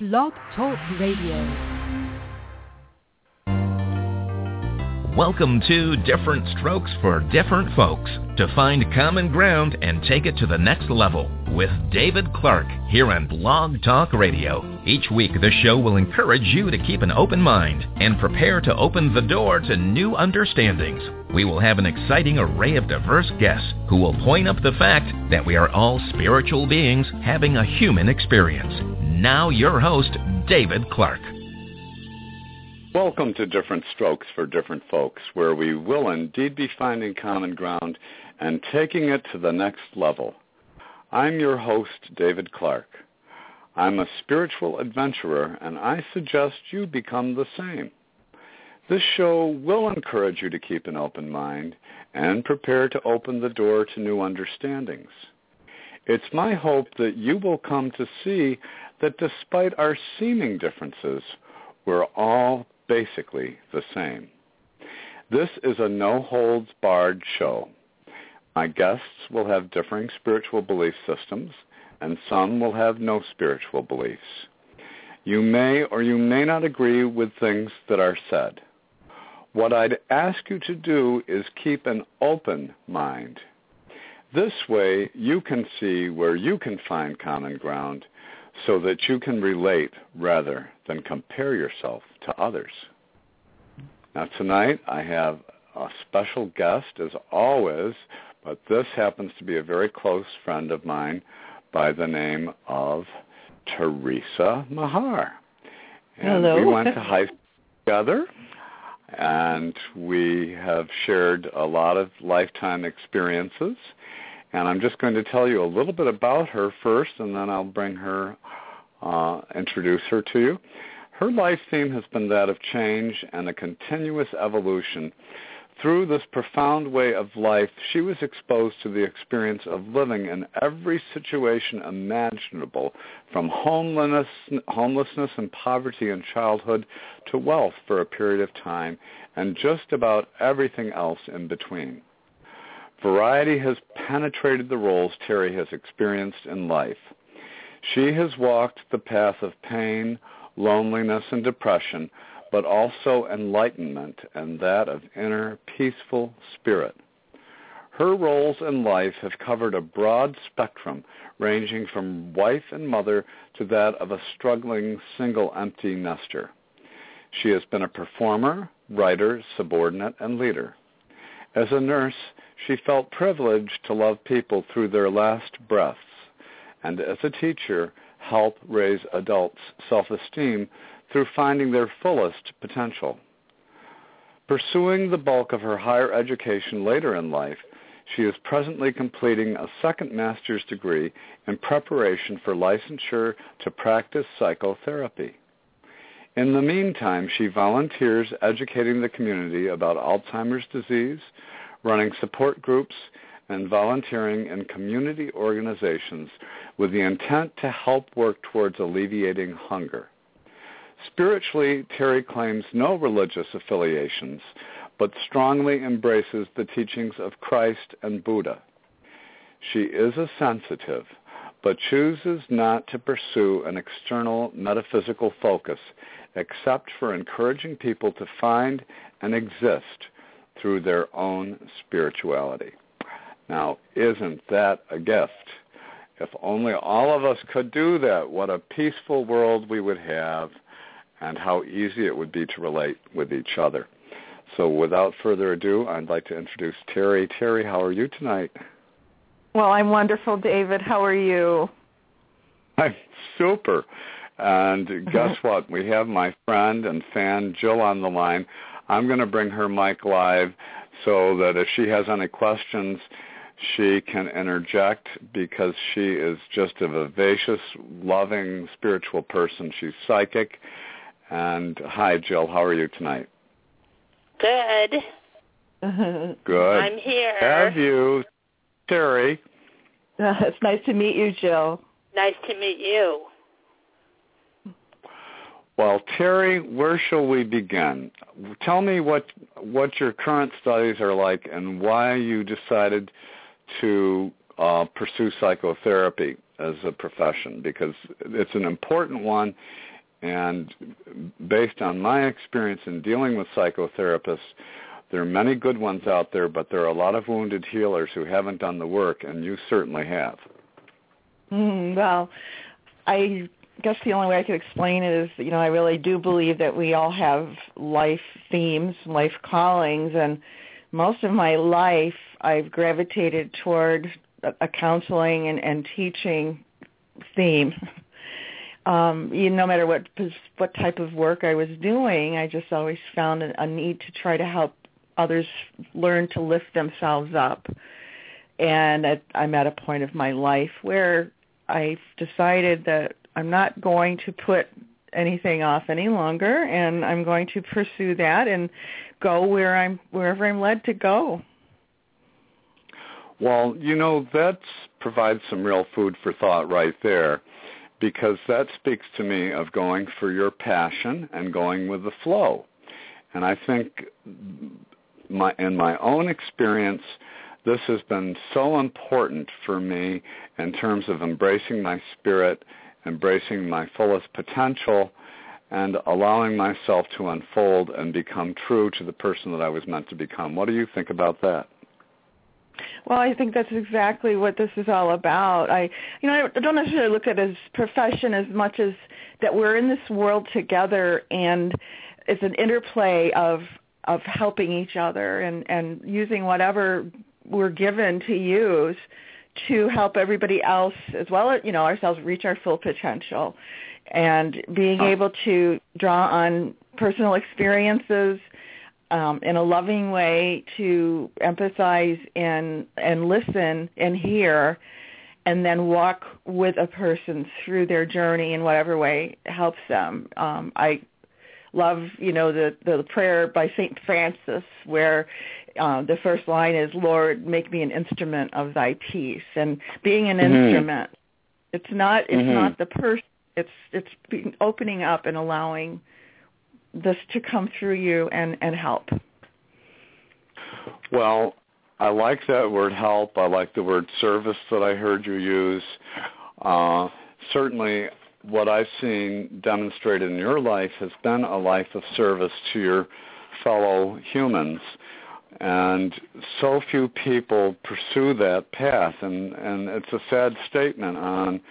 Blog Talk Radio. Welcome to Different Strokes for Different Folks, to find common ground and take it to the next level with David Clark here on Blog Talk Radio. Each week, the show will encourage you to keep an open mind and prepare to open the door to new understandings. We will have an exciting array of diverse guests who will point up the fact that we are all spiritual beings having a human experience. Now your host, David Clark. Welcome to Different Strokes for Different Folks, where we will indeed be finding common ground and taking it to the next level. I'm your host, David Clark. I'm a spiritual adventurer, and I suggest you become the same. This show will encourage you to keep an open mind and prepare to open the door to new understandings. It's my hope that you will come to see that despite our seeming differences, we're all basically the same. This is a no-holds-barred show. My guests will have differing spiritual belief systems, and some will have no spiritual beliefs. You may or you may not agree with things that are said. What I'd ask you to do is keep an open mind. This way you can see where you can find common ground so that you can relate rather than compare yourself to others. Now tonight I have a special guest as always, but this happens to be a very close friend of mine by the name of Teresa Mahar. And hello. We went to high school together, and we have shared a lot of lifetime experiences. And I'm just going to tell you a little bit about her first, and then I'll bring her, introduce her to you. Her life theme has been that of change and a continuous evolution. Through this profound way of life, she was exposed to the experience of living in every situation imaginable, from homelessness and poverty in childhood to wealth for a period of time, and just about everything else in between. Variety has penetrated the roles Terry has experienced in life. She has walked the path of pain, loneliness, and depression, but also enlightenment and that of inner peaceful spirit. Her roles in life have covered a broad spectrum, ranging from wife and mother to that of a struggling single empty nester. She has been a performer, writer, subordinate, and leader. As a nurse, she felt privileged to love people through their last breaths, and as a teacher, help raise adults' self-esteem through finding their fullest potential. Pursuing the bulk of her higher education later in life, she is presently completing a second master's degree in preparation for licensure to practice psychotherapy. In the meantime, she volunteers educating the community about Alzheimer's disease, running support groups, and volunteering in community organizations with the intent to help work towards alleviating hunger. Spiritually, Terry claims no religious affiliations, but strongly embraces the teachings of Christ and Buddha. She is a sensitive, but chooses not to pursue an external metaphysical focus, except for encouraging people to find and exist through their own spirituality. Now, isn't that a gift? If only all of us could do that, what a peaceful world we would have, and how easy it would be to relate with each other. So without further ado, I'd like to introduce Terry. Terry, how are you tonight? Well, I'm wonderful, David. How are you? I'm super. And guess what? We have my friend and fan, Jill, on the line. I'm going to bring her mic live so that if she has any questions, she can interject, because she is just a vivacious, loving, spiritual person. She's psychic. And hi, Jill. How are you tonight? Good. Good. I'm here. Have you, Terry? It's nice to meet you, Jill. Nice to meet you. Well, Terry, where shall we begin? Tell me what your current studies are like and why you decided to pursue psychotherapy as a profession, because it's an important one And based on my experience in dealing with psychotherapists, there are many good ones out there, but there are a lot of wounded healers who haven't done the work, and you certainly have. Well, I guess the only way I could explain it is, I really do believe that we all have life themes, life callings, and most of my life I've gravitated toward a counseling and teaching theme. No matter what type of work I was doing, I just always found a need to try to help others learn to lift themselves up. And I'm at a point of my life where I've decided that I'm not going to put anything off any longer, and I'm going to pursue that and go wherever I'm led to go. Well, that provides some real food for thought right there, because that speaks to me of going for your passion and going with the flow. And I think in my own experience, this has been so important for me in terms of embracing my spirit, embracing my fullest potential, and allowing myself to unfold and become true to the person that I was meant to become. What do you think about that? Well, I think that's exactly what this is all about. I don't necessarily look at it as profession as much as that we're in this world together, and it's an interplay of helping each other and using whatever we're given to use to help everybody else as well as, ourselves reach our full potential. And being able to draw on personal experiences in a loving way to empathize and listen and hear, and then walk with a person through their journey in whatever way helps them. I love, the prayer by St. Francis where the first line is, "Lord, make me an instrument of thy peace." And being an instrument, it's not the person. It's opening up and allowing this to come through you and help. Well, I like that word help. I like the word service that I heard you use. Certainly what I've seen demonstrated in your life has been a life of service to your fellow humans. And so few people pursue that path, and it's a sad statement on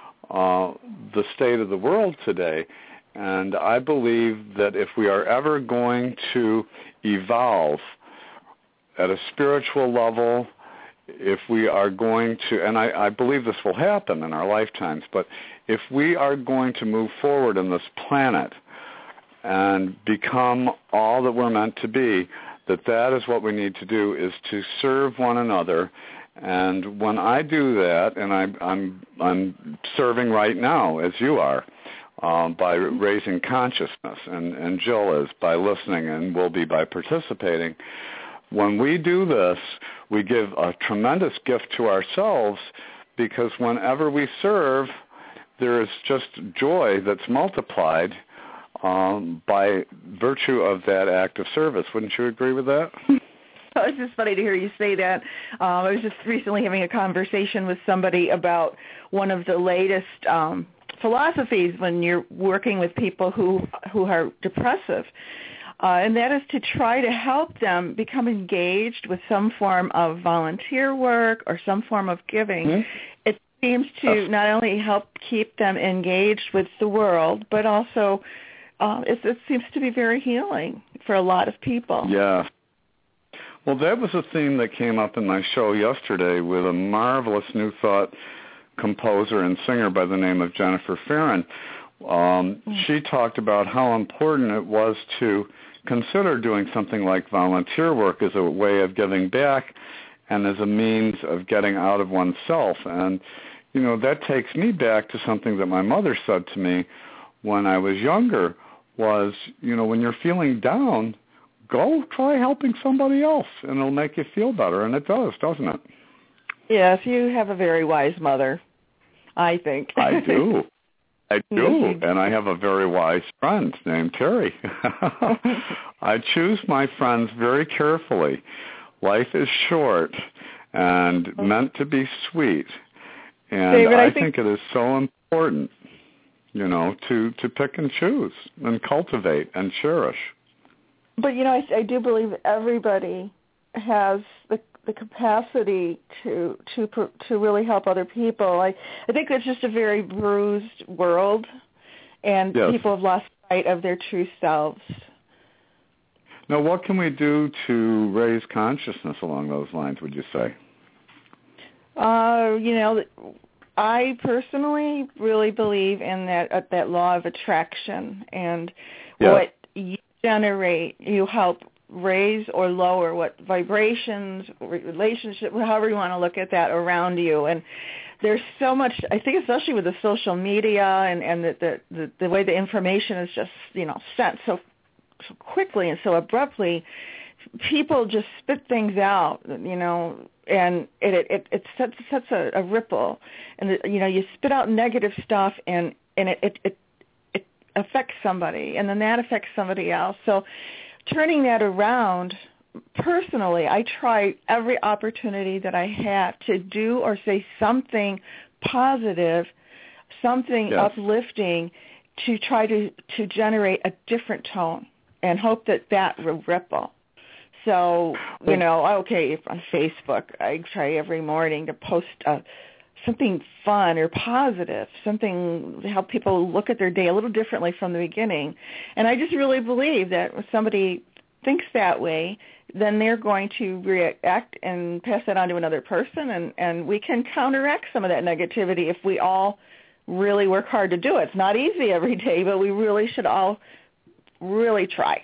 the state of the world today. And I believe that if we are ever going to evolve at a spiritual level, if we are going to, and I believe this will happen in our lifetimes, but if we are going to move forward on this planet and become all that we're meant to be, that is what we need to do, is to serve one another. And when I do that, and I'm serving right now, as you are, by raising consciousness, and Jill is by listening and will be by participating. When we do this, we give a tremendous gift to ourselves, because whenever we serve, there is just joy that's multiplied by virtue of that act of service. Wouldn't you agree with that? It's just funny to hear you say that. I was just recently having a conversation with somebody about one of the latest philosophies when you're working with people who are depressive, and that is to try to help them become engaged with some form of volunteer work or some form of giving. Mm-hmm. It seems to not only help keep them engaged with the world, but also it seems to be very healing for a lot of people. Yeah. Well, that was a theme that came up in my show yesterday with a marvelous New Thought composer and singer by the name of Jennifer Farron. She talked about how important it was to consider doing something like volunteer work as a way of giving back and as a means of getting out of oneself. And, that takes me back to something that my mother said to me when I was younger was, when you're feeling down, go try helping somebody else, and it'll make you feel better. And it does, doesn't it? Yes, you have a very wise mother, I think. I do. And I have a very wise friend named Terry. I choose my friends very carefully. Life is short and meant to be sweet. And David, I think it is so important. to pick and choose and cultivate and cherish. But, I do believe everybody has the capacity to really help other people. I think it's just a very bruised world, and yes. people have lost sight of their true selves. Now, what can we do to raise consciousness along those lines, would you say? I personally really believe in that law of attraction, and what you generate, you help raise or lower what vibrations, relationship, however you want to look at that around you. And there's so much, I think, especially with the social media and the way the information is just, sent so quickly and so abruptly, people just spit things out, and it sets a ripple, and you spit out negative stuff, and it affects somebody, and then that affects somebody else. So turning that around, personally, I try every opportunity that I have to do or say something positive, something uplifting, to try to generate a different tone and hope that will ripple. So, if on Facebook, I try every morning to post something fun or positive, something to help people look at their day a little differently from the beginning. And I just really believe that when somebody thinks that way, then they're going to react and pass that on to another person, and we can counteract some of that negativity if we all really work hard to do it. It's not easy every day, but we really should all really try.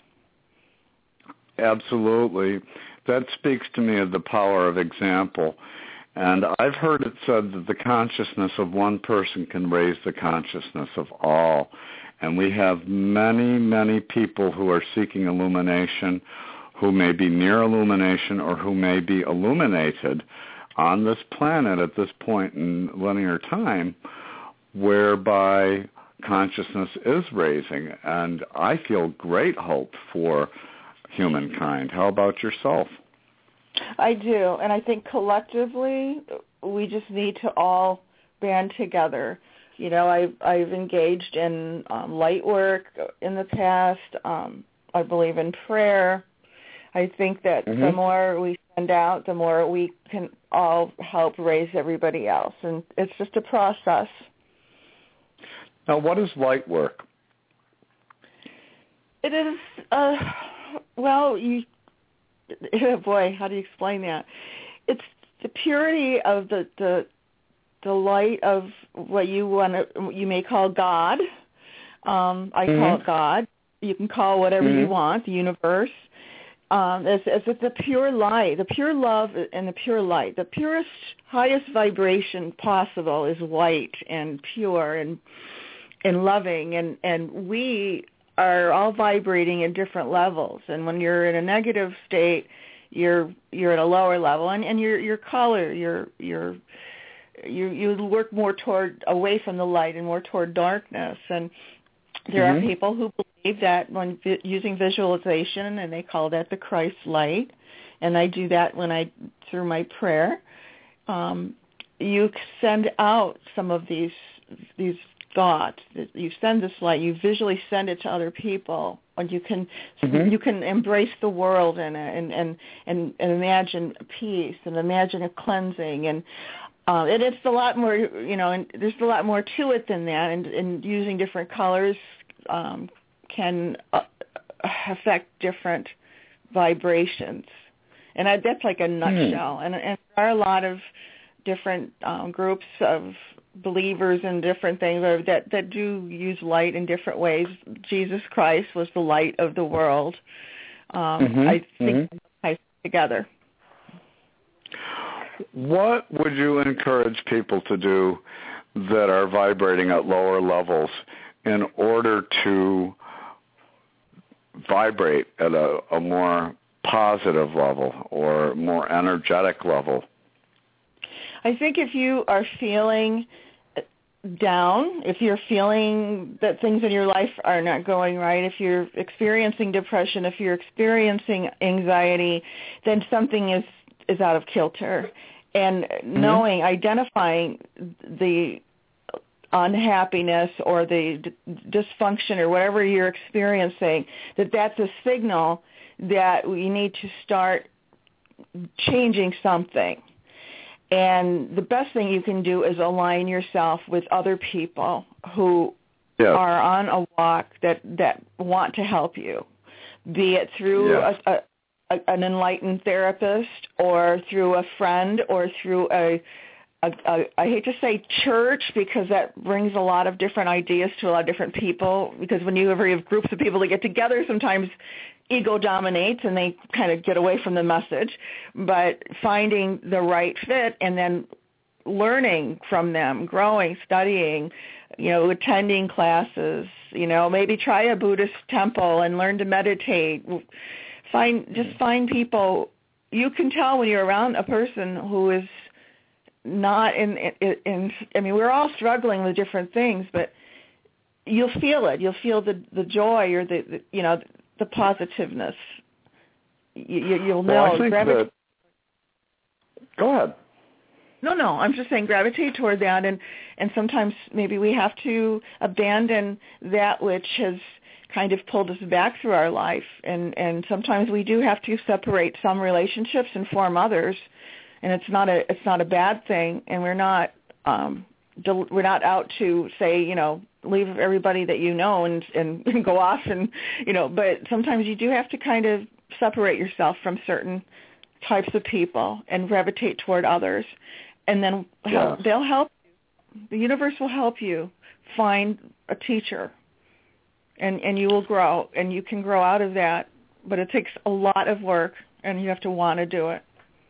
Absolutely. That speaks to me of the power of example. And I've heard it said that the consciousness of one person can raise the consciousness of all. And we have many, many people who are seeking illumination, who may be near illumination or who may be illuminated on this planet at this point in linear time, whereby consciousness is raising. And I feel great hope for humankind. How about yourself? I do, and I think collectively we just need to all band together. I've engaged in light work in the past. I believe in prayer. I think that the more we send out, the more we can all help raise everybody else, and it's just a process. Now, what is light work? It is, boy, how do you explain that? It's the purity of the light of what you may call God. I call it God. You can call whatever you want, the universe. It's the pure light, the pure love and the pure light. The purest, highest vibration possible is white and pure and loving, and we are all vibrating in different levels. And when you're in a negative state, you're at a lower level, and your color, you work more away from the light and more toward darkness. And there are people who believe that when using visualization, and they call that the Christ light, and I do that through my prayer. You send out some of these thoughts. You send this light. You visually send it to other people, and you can embrace the world and imagine peace and imagine a cleansing, and it's a lot more. And there's a lot more to it than that. And using different colors can affect different vibrations, and that's like a nutshell. And there are a lot of different groups of believers in different things that do use light in different ways. Jesus Christ was the light of the world. I think ties together. What would you encourage people to do that are vibrating at lower levels in order to vibrate at a more positive level or more energetic level? I think if you are feeling down, if you're feeling that things in your life are not going right, if you're experiencing depression, if you're experiencing anxiety, then something is out of kilter. And identifying the unhappiness or the dysfunction or whatever you're experiencing, that's a signal that we need to start changing something. And the best thing you can do is align yourself with other people who are on a walk that want to help you, be it through an enlightened therapist or through a friend or through I hate to say church, because that brings a lot of different ideas to a lot of different people, because when you have groups of people that get together, sometimes ego dominates and they kind of get away from the message. But finding the right fit and then learning from them, growing, studying, attending classes, maybe try a Buddhist temple and learn to meditate. Find people. You can tell when you're around a person who is not in I mean, we're all struggling with different things, but you'll feel it. You'll feel the joy or the positiveness. You'll know. I think that, go ahead. No, I'm just saying gravitate toward that, and sometimes maybe we have to abandon that which has kind of pulled us back through our life, and sometimes we do have to separate some relationships and form others, and it's not a bad thing, and we're not out to say, leave everybody that you know and go off and but sometimes you do have to kind of separate yourself from certain types of people and gravitate toward others, and then they'll help you. The universe will help you find a teacher, and you will grow, and you can grow out of that, but it takes a lot of work, and you have to want to do it.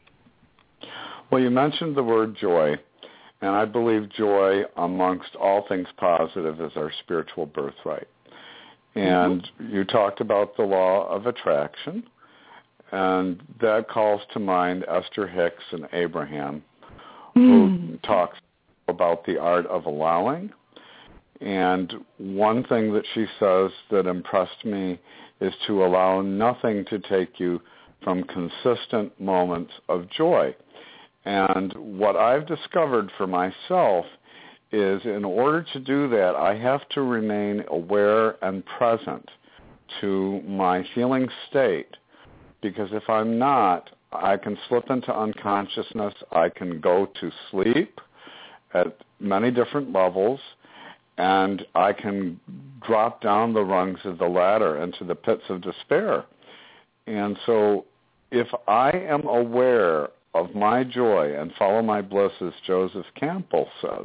Well, you mentioned the word joy, and I believe joy, amongst all things positive, is our spiritual birthright. And you talked about the law of attraction, and that calls to mind Esther Hicks and Abraham, who talks about the art of allowing. And one thing that she says that impressed me is to allow nothing to take you from consistent moments of joy. And what I've discovered for myself is in order to do that, I have to remain aware and present to my feeling state, because if I'm not, I can slip into unconsciousness. I can go to sleep at many different levels, and I can drop down the rungs of the ladder into the pits of despair. And so if I am aware of my joy and follow my bliss, as Joseph Campbell says,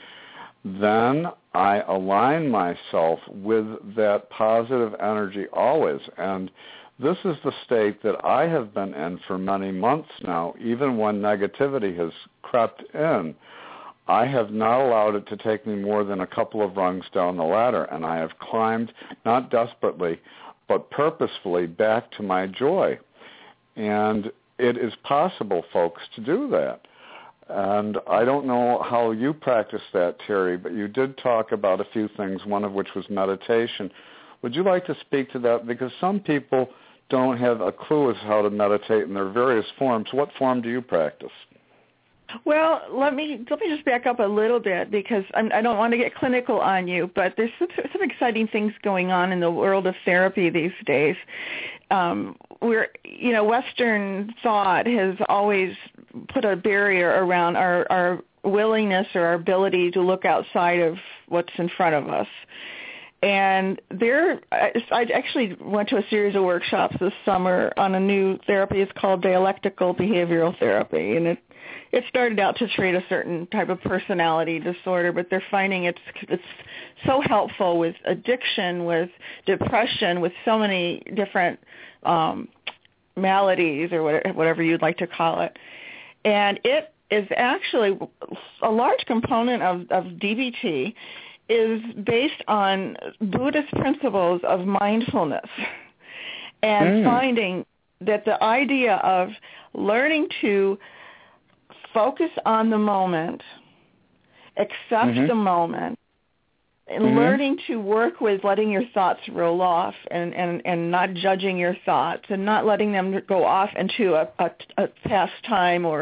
then I align myself with that positive energy always. And this is the state that I have been in for many months now. Even when negativity has crept in, I have not allowed it to take me more than a couple of rungs down the ladder, and I have climbed, not desperately, but purposefully, back to my joy. And it is possible, folks, to do that. And I don't know how you practice that, Terry, but you did talk about a few things, one of which was meditation. Would you like to speak to that? Because some people don't have a clue as how to meditate in their various forms. What form do you practice? Well, let me just back up a little bit, because I don't want to get clinical on you, but there's some exciting things going on in the world of therapy these days. Western thought has always put a barrier around our willingness or our ability to look outside of what's in front of us. And I actually went to a series of workshops this summer on a new therapy. It's called dialectical behavioral therapy, and it started out to treat a certain type of personality disorder, but they're finding it's so helpful with addiction, with depression, with so many different maladies or whatever you'd like to call it. And it is actually a large component of DBT is based on Buddhist principles of mindfulness and finding that the idea of learning to focus on the moment, accept the moment, and learning to work with letting your thoughts roll off and not judging your thoughts and not letting them go off into a pastime or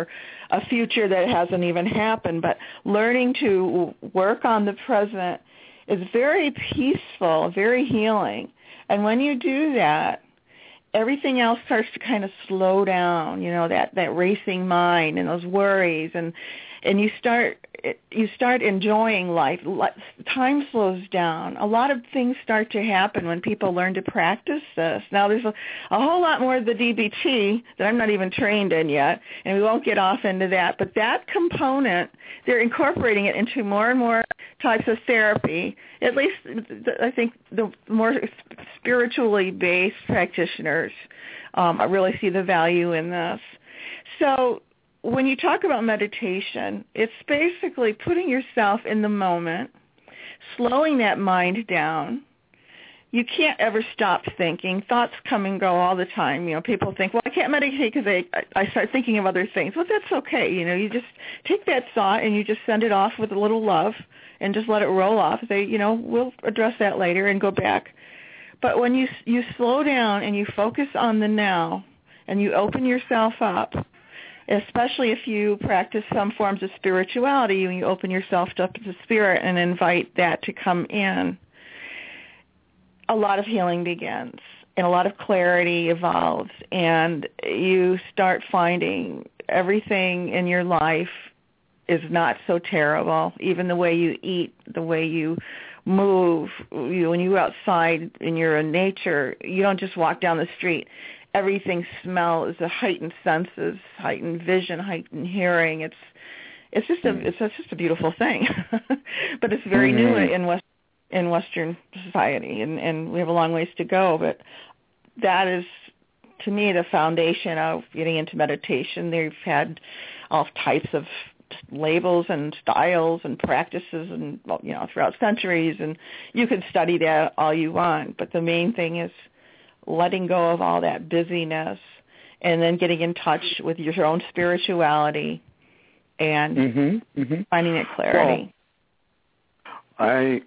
a future that hasn't even happened. But learning to work on the present is very peaceful, very healing. And when you do that, everything else starts to kind of slow down, that racing mind and those worries, and you start enjoying life. Time slows down. A lot of things start to happen when people learn to practice this. Now, there's a whole lot more of the DBT that I'm not even trained in yet, and we won't get off into that. But that component, they're incorporating it into more and more types of therapy. At least, I think, the more spiritually based practitioners I really see the value in this. So when you talk about meditation, it's basically putting yourself in the moment, slowing that mind down. You can't ever stop thinking. Thoughts come and go all the time. People think, well, I can't meditate because I start thinking of other things. Well, that's okay. You just take that thought and you just send it off with a little love and just let it roll off. Say, we'll address that later and go back. But when you slow down and you focus on the now and you open yourself up, especially if you practice some forms of spirituality, when you open yourself up to spirit and invite that to come in, a lot of healing begins and a lot of clarity evolves, and you start finding everything in your life is not so terrible. Even the way you eat, the way you move, when you go outside and you're in nature, you don't just walk down the street. Everything smells, the heightened senses, heightened vision, heightened hearing. It's just a beautiful thing, but it's very new in Western society, and we have a long ways to go. But that is, to me, the foundation of getting into meditation. They've had all types of labels and styles and practices, and throughout centuries, and you can study that all you want. But the main thing is letting go of all that busyness and then getting in touch with your own spirituality and finding that clarity. Well,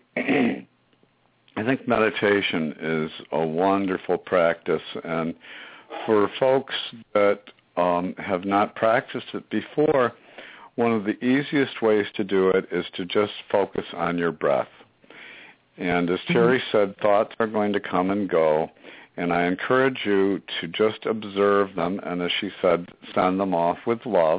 I think meditation is a wonderful practice, and for folks that have not practiced it before, one of the easiest ways to do it is to just focus on your breath. And as Terry said, thoughts are going to come and go, and I encourage you to just observe them, and as she said, send them off with love,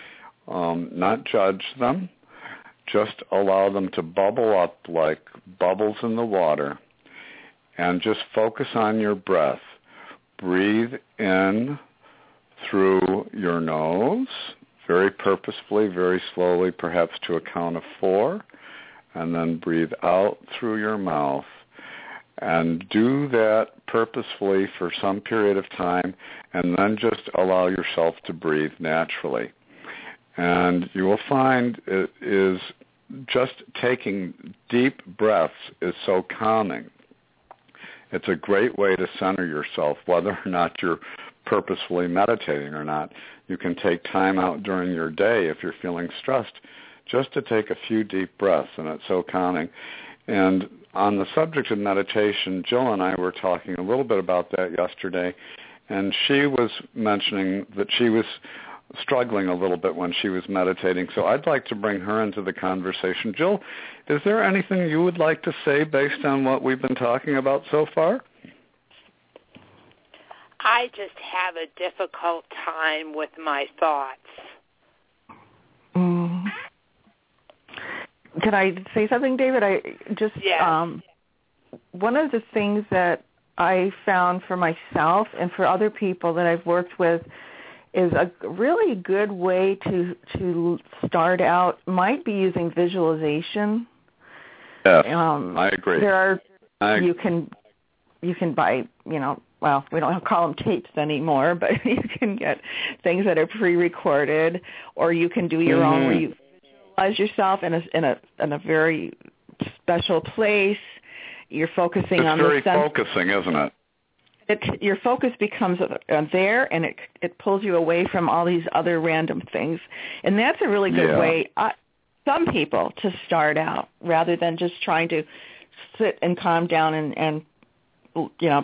not judge them. Just allow them to bubble up like bubbles in the water, and just focus on your breath. Breathe in through your nose, very purposefully, very slowly, perhaps to a count of 4, and then breathe out through your mouth. And do that purposefully for some period of time, and then just allow yourself to breathe naturally. And you will find it is just taking deep breaths is so calming. It's a great way to center yourself, whether or not you're purposefully meditating or not. You can take time out during your day if you're feeling stressed just to take a few deep breaths, and it's so calming. And on the subject of meditation, Jill and I were talking a little bit about that yesterday, and she was mentioning that she was struggling a little bit when she was meditating. So I'd like to bring her into the conversation. Jill, is there anything you would like to say based on what we've been talking about so far? I just have a difficult time with my thoughts. Can I say something, David? One of the things that I found for myself and for other people that I've worked with is a really good way to start out might be using visualization. Yes, I agree. You can buy, well, we don't call them tapes anymore, but you can get things that are pre-recorded, or you can do your own where you visualize yourself in a very special place. You're focusing on the sense. It's very focusing, isn't it? Your focus becomes there, and it pulls you away from all these other random things. And that's a really good way, some people, to start out, rather than just trying to sit and calm down and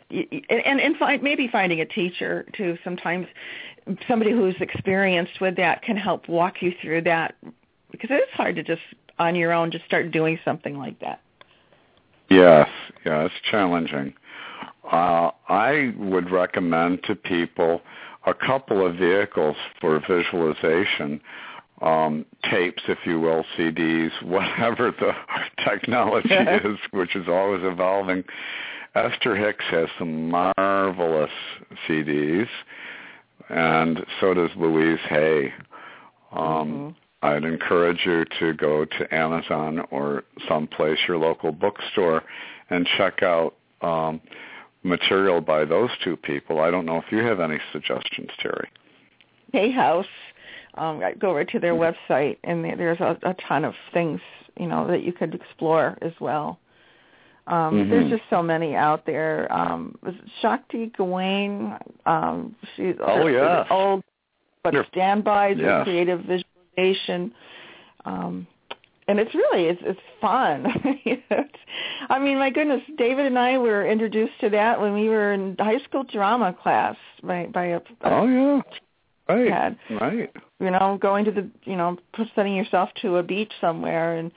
maybe finding a teacher too. Sometimes somebody who's experienced with that can help walk you through that, because it's hard to just on your own just start doing something like that. Yes, yeah, it's challenging. I would recommend to people a couple of vehicles for visualization, tapes, if you will, CDs, whatever the technology is, which is always evolving. Esther Hicks has some marvelous CDs, and so does Louise Hay. I'd encourage you to go to Amazon or someplace, your local bookstore, and check out material by those two people. I don't know if you have any suggestions, Terry. Hay House. I go over to their website, and there's a ton of things, that you could explore as well. There's just so many out there. Shakti Gawain, she's old, but standbys with creative visualization. And it's really, it's fun. I mean, my goodness, David and I were introduced to that when we were in high school drama class by a Right. Going to sending yourself to a beach somewhere, and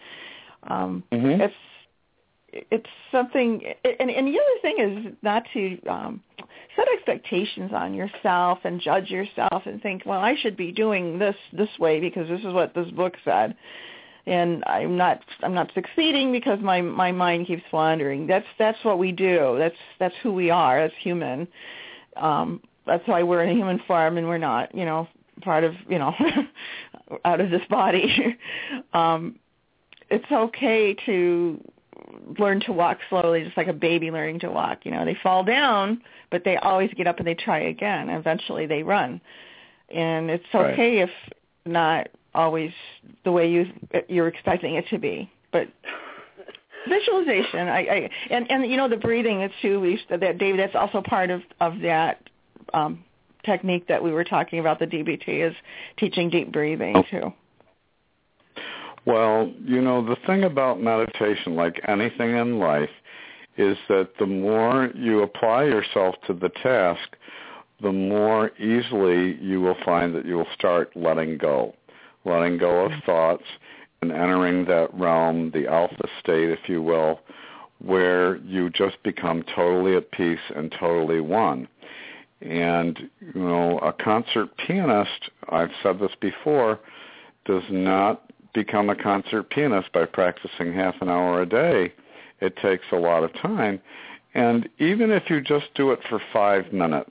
it's something. And the other thing is not to set expectations on yourself and judge yourself and think, well, I should be doing this way because this is what this book said, and I'm not succeeding because my mind keeps wandering. That's what we do. That's who we are as human. That's why we're in a human form, and we're not, part of, out of this body. It's okay to learn to walk slowly, just like a baby learning to walk. They fall down, but they always get up and they try again. Eventually they run. And it's okay if not always the way you're expecting it to be. But visualization, and the breathing too, that David, that's also part of that technique that we were talking about, the DBT, is teaching deep breathing too. Well, the thing about meditation, like anything in life, is that the more you apply yourself to the task, the more easily you will find that you will start letting go of thoughts and entering that realm, the alpha state, if you will, where you just become totally at peace and totally one. And, a concert pianist, I've said this before, does not become a concert pianist by practicing half an hour a day. It takes a lot of time. And even if you just do it for 5 minutes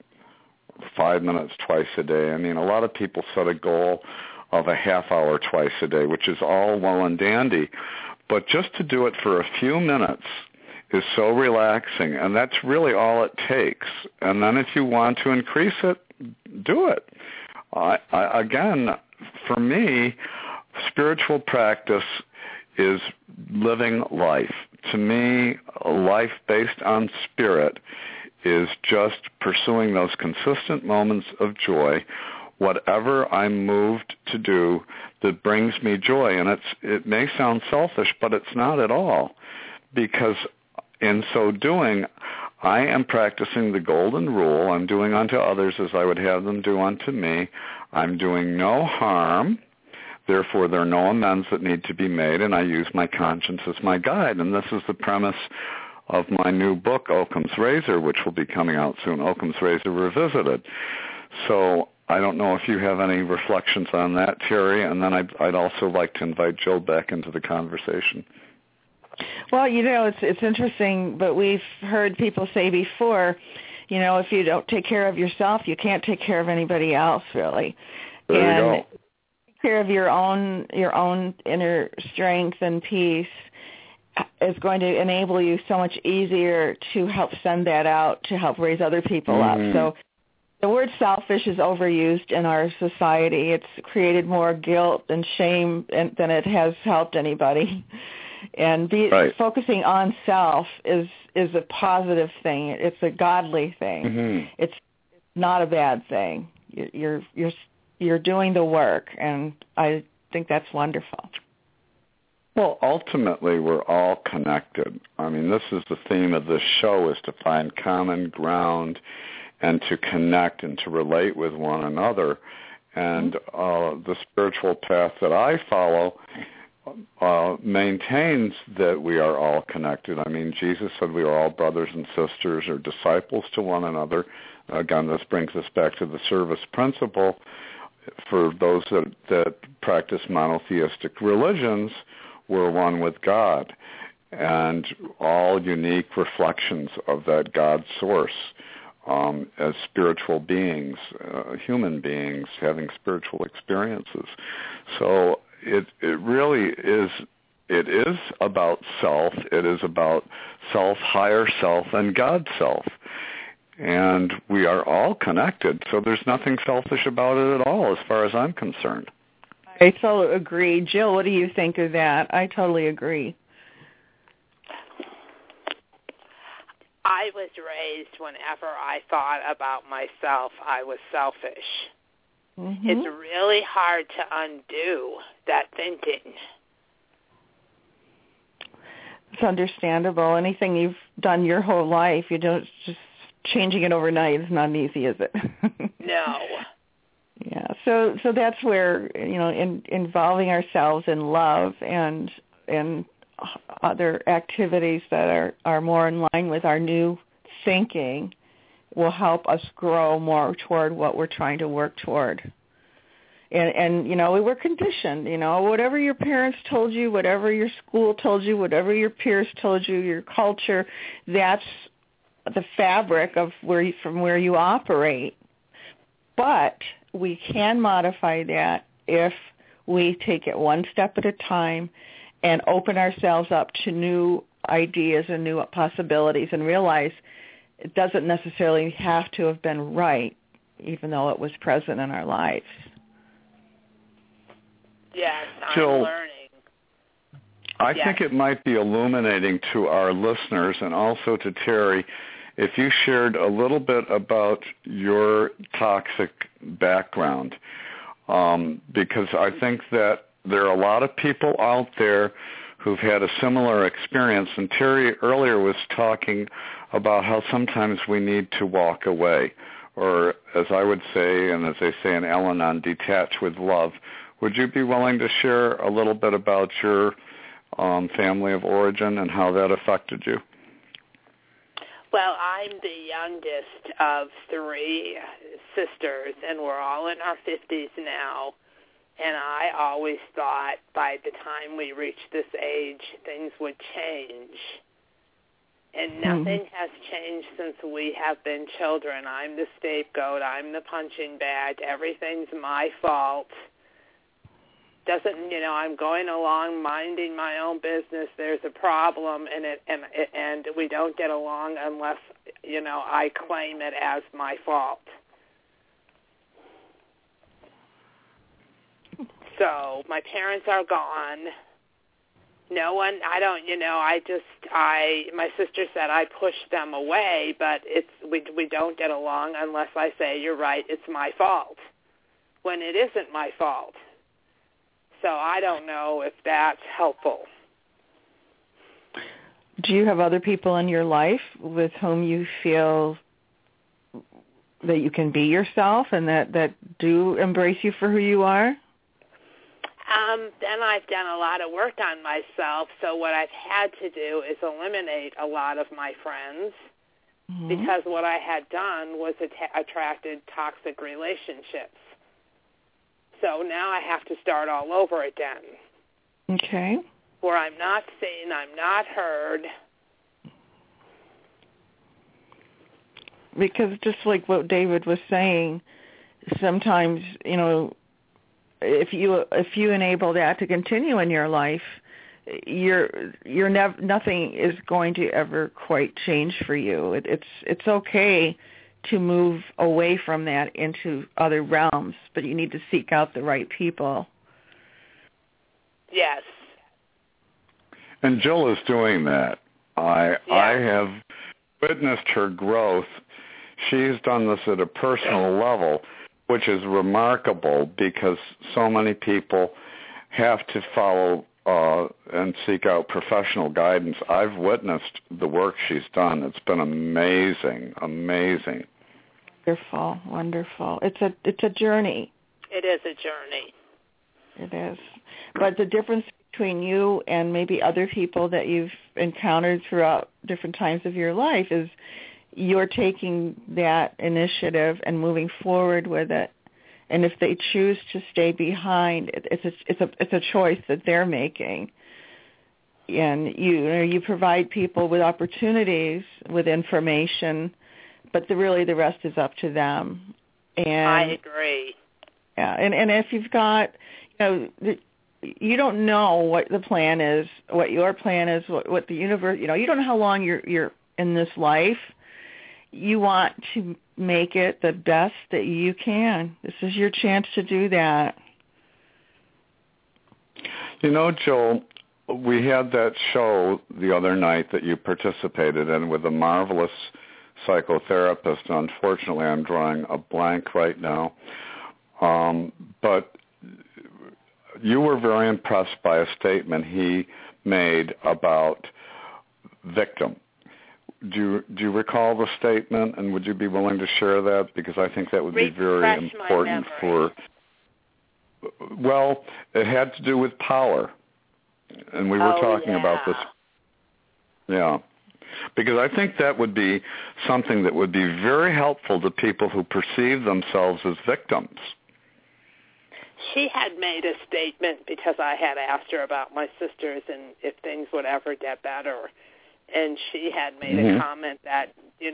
twice a day, I mean, a lot of people set a goal of a half hour twice a day, which is all well and dandy. But just to do it for a few minutes is so relaxing, and that's really all it takes. And then if you want to increase it, do it. Again, for me, spiritual practice is living life. To me, a life based on spirit is just pursuing those consistent moments of joy, whatever I'm moved to do that brings me joy. And it may sound selfish, but it's not at all, because in so doing, I am practicing the golden rule. I'm doing unto others as I would have them do unto me. I'm doing no harm. Therefore, there are no amends that need to be made, and I use my conscience as my guide. And this is the premise of my new book, Occam's Razor, which will be coming out soon, Occam's Razor Revisited. So I don't know if you have any reflections on that, Terry, and then I'd also like to invite Jill back into the conversation. Well, it's interesting, but we've heard people say before, if you don't take care of yourself, you can't take care of anybody else, really. There you go. Take care of your own inner strength and peace is going to enable you so much easier to help send that out to help raise other people up. So the word selfish is overused in our society. It's created more guilt and shame than it has helped anybody. And focusing on self is a positive thing. It's a godly thing. It's not a bad thing. You're doing the work, and I think that's wonderful. Well, ultimately, we're all connected. I mean, this is the theme of this show, is to find common ground and to connect and to relate with one another. And the spiritual path that I follow maintains that we are all connected. I mean, Jesus said we are all brothers and sisters or disciples to one another. Again, this brings us back to the service principle. For those that practice monotheistic religions, we're one with God, and all unique reflections of that God source as spiritual beings, human beings having spiritual experiences. So it really is. It is about self. It is about self, higher self, and God self. And we are all connected, so there's nothing selfish about it at all as far as I'm concerned. I so agree. Jill, what do you think of that? I totally agree. I was raised whenever I thought about myself, I was selfish. Mm-hmm. It's really hard to undo that thinking. It's understandable. Anything you've done your whole life, you don't just changing it overnight is not easy, is it? No. Yeah. So that's where, involving ourselves in love and other activities that are more in line with our new thinking will help us grow more toward what we're trying to work toward. And we were conditioned, whatever your parents told you, whatever your school told you, whatever your peers told you, your culture, that's the fabric of from where you operate. But we can modify that if we take it one step at a time and open ourselves up to new ideas and new possibilities and realize it doesn't necessarily have to have been right, even though it was present in our lives. Yes, I'm Jill, learning. I think it might be illuminating to our listeners and also to Terry if you shared a little bit about your toxic background, because I think that there are a lot of people out there who've had a similar experience, and Terry earlier was talking about how sometimes we need to walk away, or as I would say, and as they say in Al-Anon, detach with love. Would you be willing to share a little bit about your family of origin and how that affected you? Well, I'm the youngest of three sisters, and we're all in our 50s now. And I always thought by the time we reached this age, things would change. And nothing has changed since we have been children. I'm the scapegoat. I'm the punching bag. Everything's my fault. I'm going along minding my own business. There's a problem, and we don't get along unless, I claim it as my fault. So my parents are gone. No one, my sister said I pushed them away, but we don't get along unless I say, you're right, it's my fault, when it isn't my fault. So I don't know if that's helpful. Do you have other people in your life with whom you feel that you can be yourself and that do embrace you for who you are? Then I've done a lot of work on myself, so what I've had to do is eliminate a lot of my friends because what I had done was attracted toxic relationships. So now I have to start all over again. Okay. Where I'm not seen, I'm not heard. Because just like what David was saying, sometimes, if you enable that to continue in your life, nothing is going to ever quite change for you. It's okay to move away from that into other realms, but you need to seek out the right people. Yes. And Jill is doing that. I have witnessed her growth. She's done this at a personal level, which is remarkable because so many people have to follow and seek out professional guidance. I've witnessed the work she's done. It's been amazing. Wonderful, wonderful. It's a journey. It is a journey. It is. But the difference between you and maybe other people that you've encountered throughout different times of your life is you're taking that initiative and moving forward with it. And if they choose to stay behind, it's a choice that they're making. And you provide people with opportunities, with information, but really the rest is up to them. And I agree. Yeah, and if you've got, you don't know what the plan is, what your plan is, what the universe, you don't know how long you're in this life. You want to make it the best that you can. This is your chance to do that. Joel, we had that show the other night that you participated in with a marvelous psychotherapist. Unfortunately, I'm drawing a blank right now. But you were very impressed by a statement he made about victim. Do you recall the statement, and would you be willing to share that? Because I think that would be very important for... Well, it had to do with power, and we were talking about this. Yeah, because I think that would be something that would be very helpful to people who perceive themselves as victims. She had made a statement because I had asked her about my sisters and if things would ever get better. And she had made a comment that,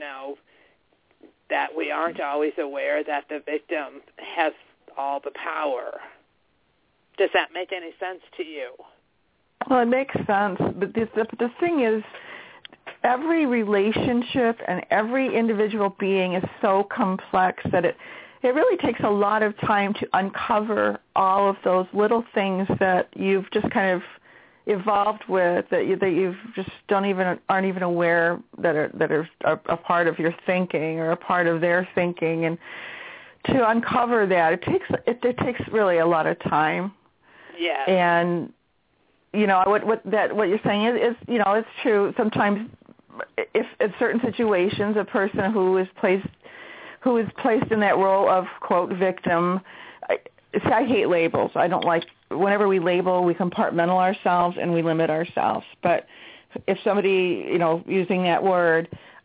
that we aren't always aware that the victim has all the power. Does that make any sense to you? Well, it makes sense. But the thing is, every relationship and every individual being is so complex that it really takes a lot of time to uncover all of those little things that you've just kind of evolved with, that you've just aren't even aware that are a part of your thinking or a part of their thinking, and to uncover that it takes really a lot of time. Yeah. And what you're saying is it's true. Sometimes, if in certain situations, a person who is placed in that role of, quote, victim. I hate labels. I don't like, whenever we label, we compartmental ourselves and we limit ourselves. But if somebody, using that word,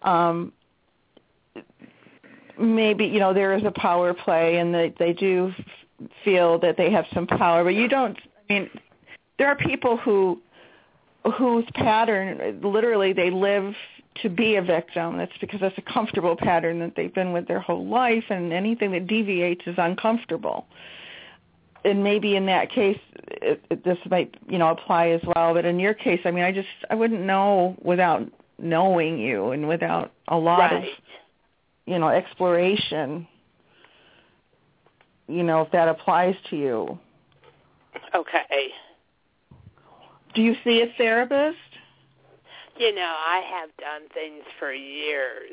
maybe, there is a power play and they do feel that they have some power. But there are people whose pattern, literally, they live to be a victim. That's because that's a comfortable pattern that they've been with their whole life, and anything that deviates is uncomfortable. And maybe in that case, this might, apply as well. But in your case, I wouldn't know without knowing you and without a lot of, exploration, if that applies to you. Okay. Do you see a therapist? I have done things for years.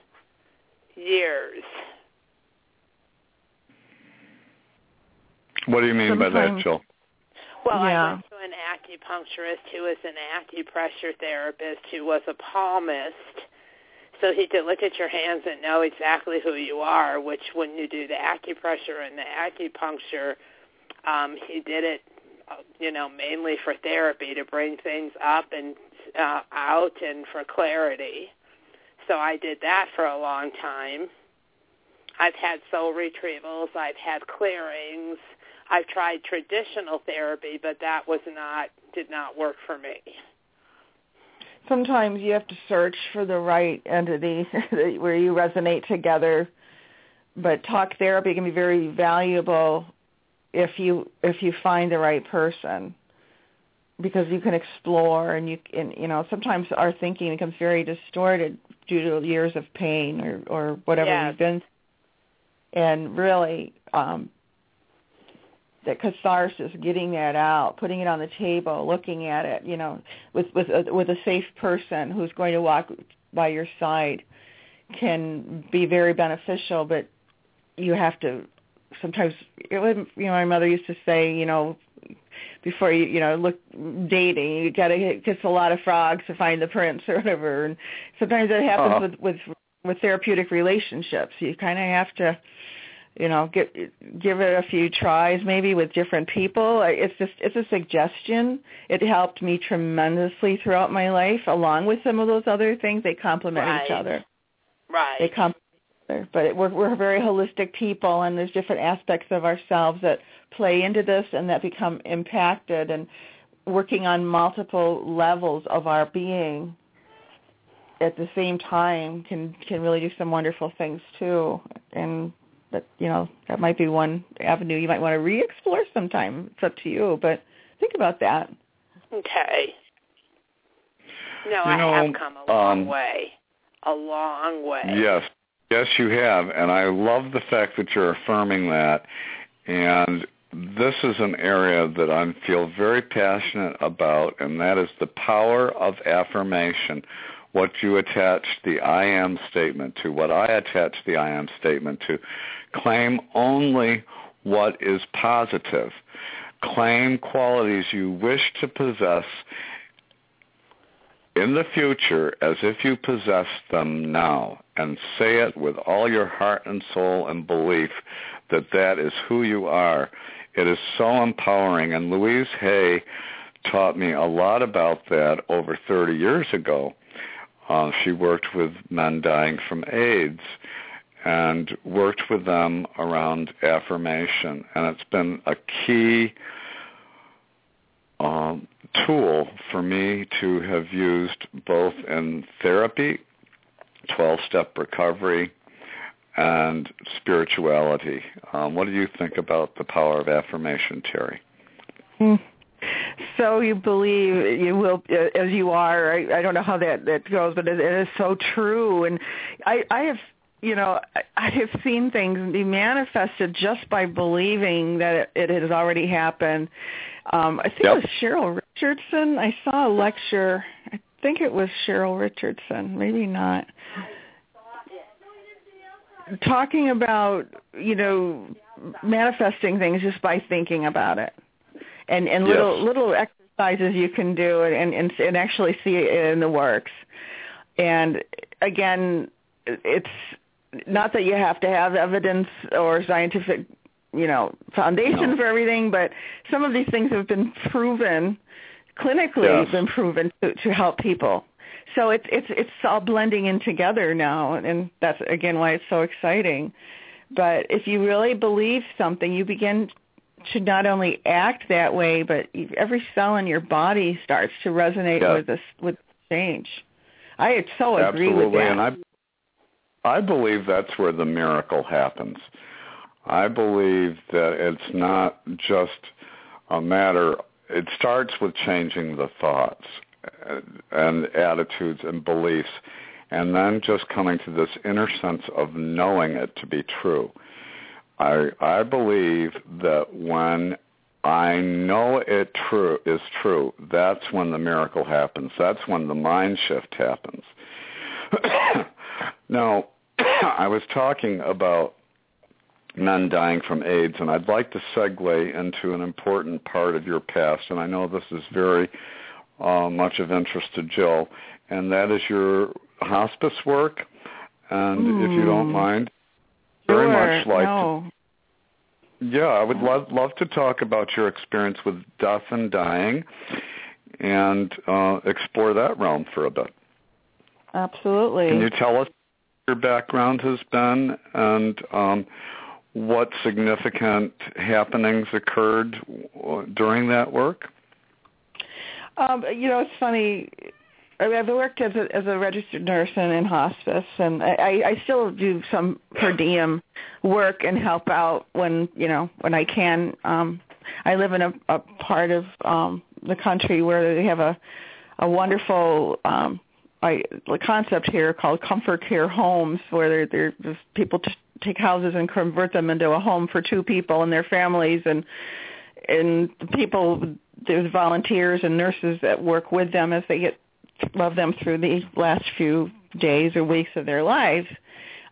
What do you mean by that, Jill? Well, I went to an acupuncturist who was an acupressure therapist who was a palmist, so he could look at your hands and know exactly who you are, which when you do the acupressure and the acupuncture, he did it, mainly for therapy, to bring things up and out and for clarity. So I did that for a long time. I've had soul retrievals. I've had clearings. I've tried traditional therapy, but that did not work for me. Sometimes you have to search for the right entity where you resonate together. But talk therapy can be very valuable if you find the right person, because you can explore and sometimes our thinking becomes very distorted due to years of pain or whatever we've been through. And really, that catharsis, getting that out, putting it on the table, looking at it, with a safe person who's going to walk by your side, can be very beneficial. But you have to sometimes. My mother used to say, before you look dating. You got to kiss a lot of frogs to find the prince or whatever. And sometimes that happens with therapeutic relationships. You kind of have to, give it a few tries maybe with different people. It's a suggestion. It helped me tremendously throughout my life, along with some of those other things. They complement each other. Right. They complement each other. But we're very holistic people, and there's different aspects of ourselves that play into this and that become impacted, and working on multiple levels of our being at the same time can really do some wonderful things too. But that might be one avenue you might want to re-explore sometime. It's up to you, but think about that. Okay. I have come a long way. A long way. Yes, you have, and I love the fact that you're affirming that. And this is an area that I feel very passionate about, and that is the power of affirmation. What you attach the I am statement to, what I attach the I am statement to. Claim only what is positive. Claim qualities you wish to possess in the future as if you possess them now, and say it with all your heart and soul and belief that that is who you are. It is so empowering, and Louise Hay taught me a lot about that over 30 years ago. She worked with men dying from AIDS and worked with them around affirmation, and it's been a key tool for me to have used both in therapy, 12-step recovery, and spirituality. What do you think about the power of affirmation, Terry? So you believe you will as you are. I don't know how that goes, but it is so true. And I have seen things be manifested just by believing that it has already happened. I think it was Cheryl Richardson. I saw a lecture. I think it was Cheryl Richardson, maybe not, talking about, manifesting things just by thinking about it. And little exercises you can do and actually see it in the works. And again, it's not that you have to have evidence or scientific, foundation for everything, but some of these things have been proven, clinically been proven to help people. So it's all blending in together now, and that's, again, why it's so exciting. But if you really believe something, you begin to not only act that way, but every cell in your body starts to resonate with change. I so agree with that. And I believe that's where the miracle happens. I believe that it's not just a matter, it starts with changing the thoughts and attitudes and beliefs, and then just coming to this inner sense of knowing it to be true. I believe that when I know it is true, that's when the miracle happens. That's when the mind shift happens. Now, I was talking about men dying from AIDS, and I'd like to segue into an important part of your past, and I know this is very much of interest to Jill, and that is your hospice work. And if you don't mind, very much like I would love to talk about your experience with death and dying and explore that realm for a bit. Absolutely. Can you tell us what your background has been and what significant happenings occurred during that work? It's funny. I've worked as a registered nurse and in hospice, and I still do some per diem work and help out when I can. I live in a part of the country where they have a wonderful concept here called comfort care homes, where they're just people take houses and convert them into a home for two people and their families, and the people, there's volunteers and nurses that work with them as they love them through the last few days or weeks of their lives.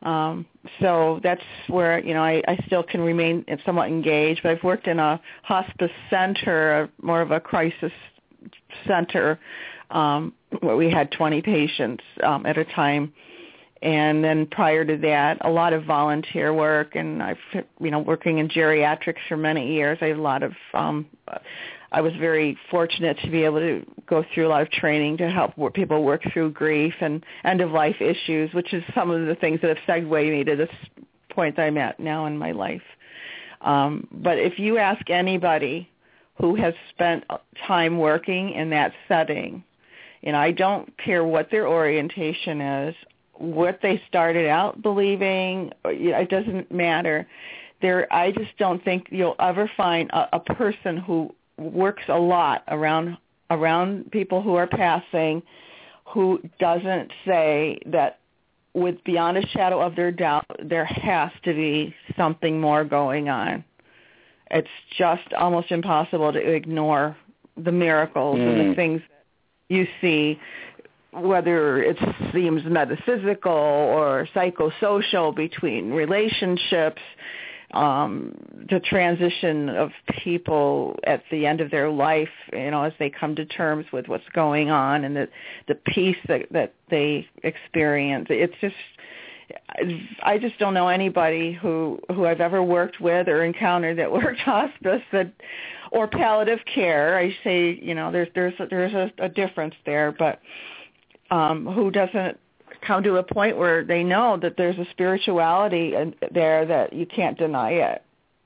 So that's where, I still can remain somewhat engaged. But I've worked in a hospice center, more of a crisis center, where we had 20 patients at a time. And then prior to that, a lot of volunteer work, and I've, working in geriatrics for many years. I had a lot of, I was very fortunate to be able to go through a lot of training to help people work through grief and end-of-life issues, which is some of the things that have segued me to this point that I'm at now in my life. But if you ask anybody who has spent time working in that setting, and I don't care what their orientation is, what they started out believing, it doesn't matter. I just don't think you'll ever find a person who works a lot around people who are passing who doesn't say that with beyond a shadow of their doubt, there has to be something more going on. It's just almost impossible to ignore the miracles and the things that you see, whether it seems metaphysical or psychosocial between relationships, the transition of people at the end of their life, as they come to terms with what's going on and the peace that they experience. It's just, I just don't know anybody who I've ever worked with or encountered that worked hospice or palliative care. I say, there's a difference there, but who doesn't come to a point where they know that there's a spirituality there that you can't deny it.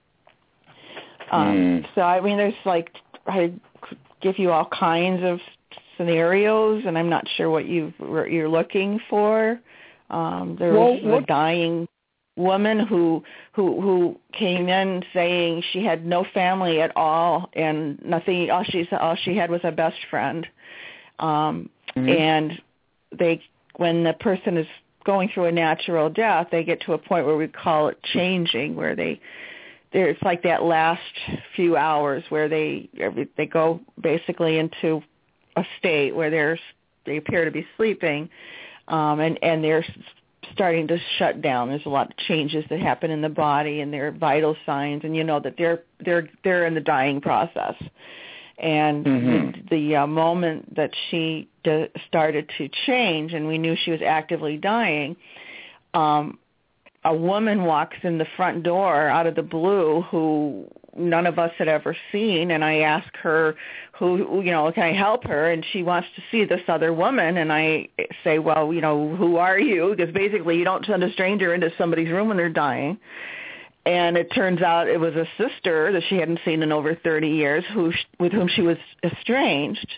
So, I mean, there's I give you all kinds of scenarios, and I'm not sure what you're looking for. There was a dying woman who came in saying she had no family at all and nothing. All she had was a best friend. And when the person is going through a natural death, they get to a point where we call it changing, where it's like that last few hours where they go basically into a state where they appear to be sleeping, and they're starting to shut down. There's a lot of changes that happen in the body and their vital signs, and that they're in the dying process. And the moment that she started to change and we knew she was actively dying, a woman walks in the front door out of the blue who none of us had ever seen, and I ask her, can I help her? And she wants to see this other woman, and I say, well, who are you? Because basically you don't send a stranger into somebody's room when they're dying. And it turns out it was a sister that she hadn't seen in over 30 years with whom she was estranged.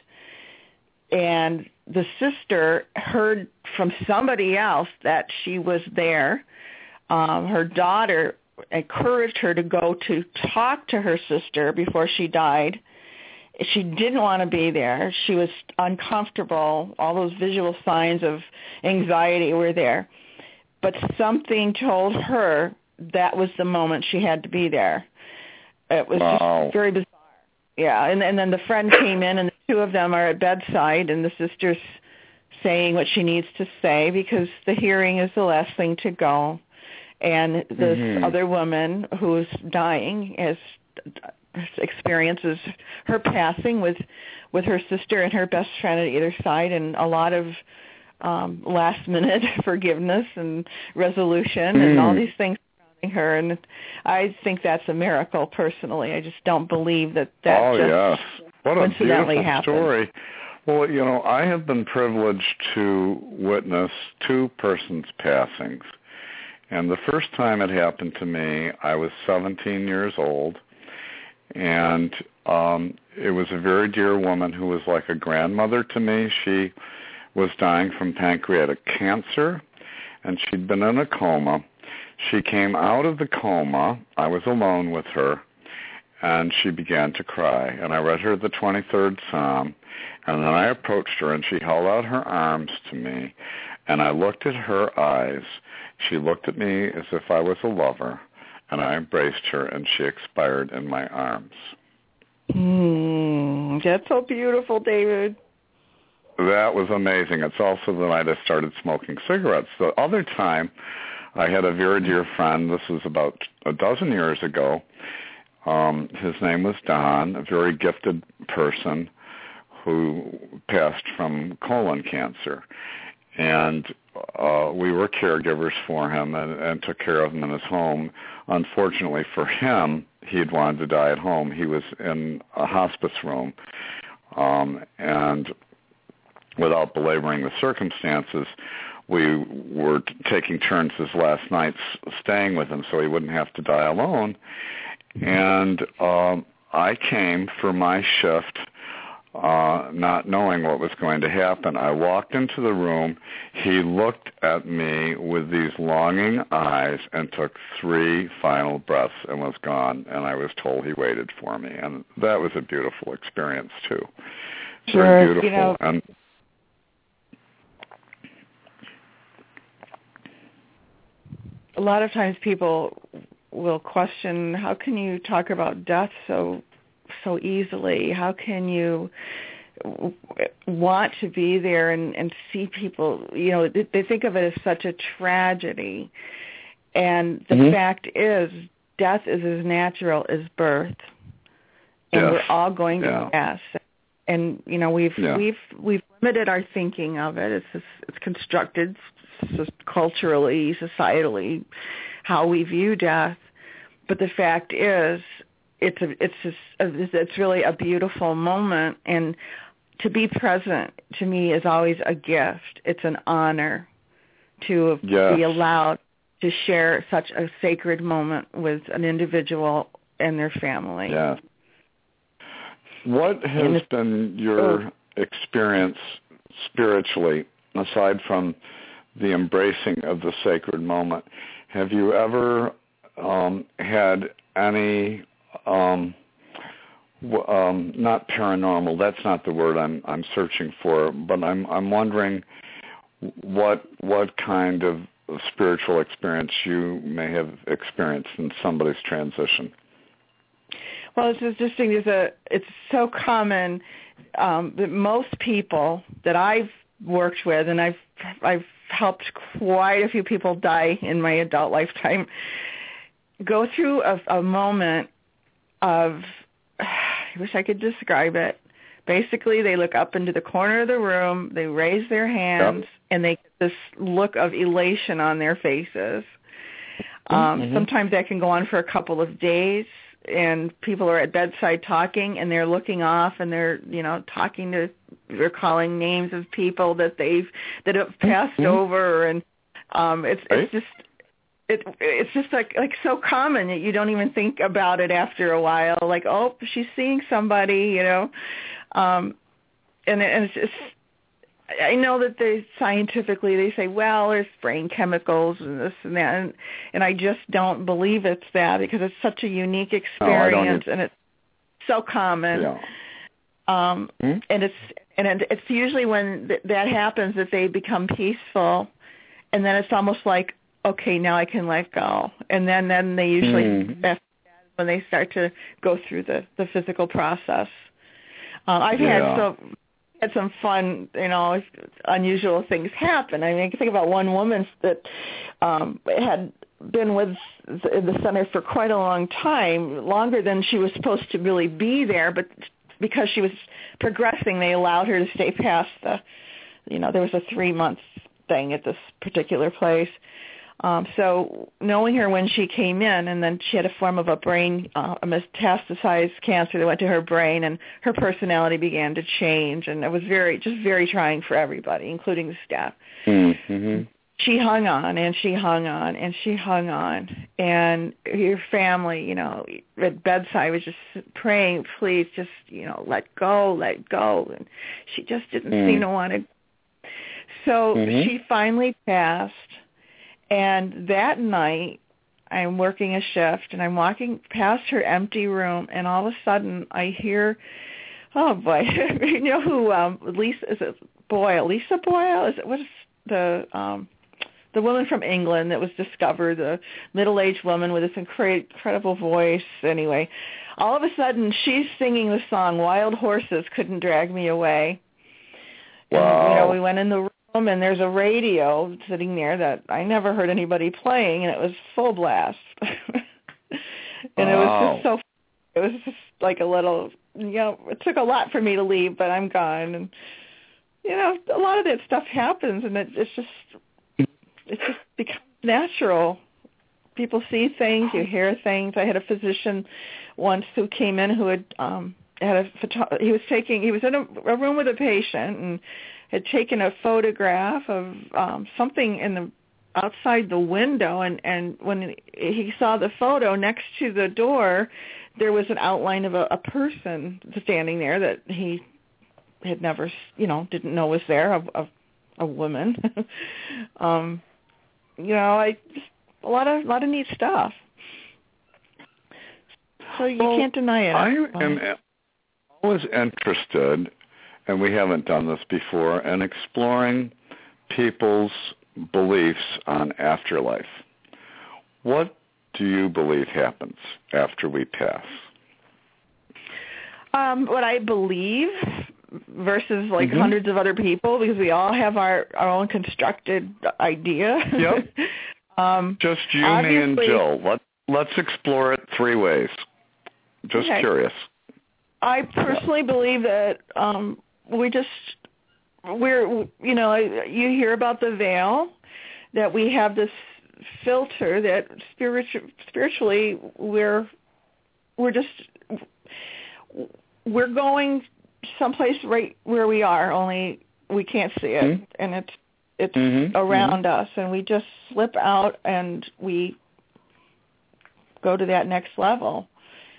And the sister heard from somebody else that she was there. Her daughter encouraged her to go to talk to her sister before she died. She didn't want to be there. She was uncomfortable. All those visual signs of anxiety were there. But something told her that was the moment she had to be there. It was just very bizarre. Yeah, and then the friend came in, and the two of them are at bedside, and the sister's saying what she needs to say because the hearing is the last thing to go. And this other woman who's dying experiences her passing with her sister and her best friend at either side, and a lot of last-minute forgiveness and resolution and all these things surrounding her. And I think that's a miracle, personally. I just don't believe that what a coincidentally beautiful happened. Story. Well, I have been privileged to witness two persons' passings. And the first time it happened to me, I was 17 years old, and it was a very dear woman who was like a grandmother to me. She was dying from pancreatic cancer, and she'd been in a coma. She came out of the coma. I was alone with her, and she began to cry. And I read her the 23rd Psalm, and then I approached her, and she held out her arms to me, and I looked at her eyes. She looked at me as if I was a lover, and I embraced her, and she expired in my arms. That's so beautiful, David. That was amazing. It's also the night I started smoking cigarettes. The other time, I had a very dear friend. This was about a dozen years ago. His name was Don, a very gifted person who passed from colon cancer. And we were caregivers for him and took care of him in his home. Unfortunately for him, he had wanted to die at home. He was in a hospice room. And without belaboring the circumstances, we were taking turns his last nights staying with him so he wouldn't have to die alone. And I came for my shift not knowing what was going to happen. I walked into the room. He looked at me with these longing eyes and took 3 final breaths and was gone. And I was told he waited for me. And that was a beautiful experience, too. Sure, very beautiful. You know, and a lot of times people will question, how can you talk about death so easily? How can you want to be there and see people? You know, they think of it as such a tragedy. And the fact is, death is as natural as birth. And we're all going to pass. And, you know, we've limited our thinking of it. It's constructed culturally, societally, how we view death. But the fact is, it's really a beautiful moment, and to be present to me is always a gift. It's an honor to be allowed to share such a sacred moment with an individual and their family. Yeah. What has been your experience spiritually, aside from the embracing of the sacred moment? Have you ever had any, not paranormal, that's not the word I'm searching for, but I'm wondering what kind of spiritual experience you may have experienced in somebody's transition? Well, it's interesting. It's so common that most people that I've worked with, and I've helped quite a few people die in my adult lifetime, go through a moment of, I wish I could describe it. Basically, they look up into the corner of the room, they raise their hands, and they get this look of elation on their faces. Sometimes that can go on for a couple of days, and people are at bedside talking, and they're looking off, and they're, you know, they're calling names of people that have passed over, and it's just like so common that you don't even think about it after a while. Like, oh, she's seeing somebody, you know, and it's just. I know that scientifically they say, well, there's brain chemicals and this and that, and I just don't believe it's that, because it's such a unique experience and it's so common. Yeah. And it's usually when that happens that they become peaceful, and then it's almost like, okay, now I can let go, and then they usually that's when they start to go through the physical process. I've had some fun, you know, unusual things happen. I mean, I can think about one woman that had been with the center for quite a long time, longer than she was supposed to really be there, but because she was progressing, they allowed her to stay past there was a 3-month thing at this particular place. So knowing her when she came in, and then she had a form of a brain, a metastasized cancer that went to her brain, and her personality began to change, and it was very trying for everybody, including the staff. Mm-hmm. She hung on, and she hung on, and she hung on, and your family, you know, at bedside was just praying, please, just, you know, let go, and she just didn't seem to want to. So she finally passed. And that night, I'm working a shift, and I'm walking past her empty room, and all of a sudden, I hear, oh boy, you know who? Lisa Boyle? What is the woman from England that was discovered? The middle-aged woman with this incredible voice. Anyway, all of a sudden, she's singing the song "Wild Horses Couldn't Drag Me Away." Wow. And, you know, we went in the room. room, and there's a radio sitting there that I never heard anybody playing, and it was full blast. And it was just so, it was just like a little, it took a lot for me to leave, but I'm gone. And, a lot of that stuff happens, and it's just becomes natural. People see things, you hear things. I had a physician once who came in who had he was in a room with a patient and had taken a photograph of something outside the window, and when he saw the photo next to the door, there was an outline of a person standing there that he had never, didn't know was there, a woman. A lot of neat stuff. So you can't deny it. I am always interested, and we haven't done this before, in exploring people's beliefs on afterlife. What do you believe happens after we pass? What I believe versus hundreds of other people, because we all have our own constructed idea. Yep. Just you, me, and Jill. Let's explore it 3 ways. Just curious. I personally believe that you hear about the veil, that we have this filter that spiritually we're going someplace right where we are, only we can't see it, and it's around us, and we just slip out and we go to that next level.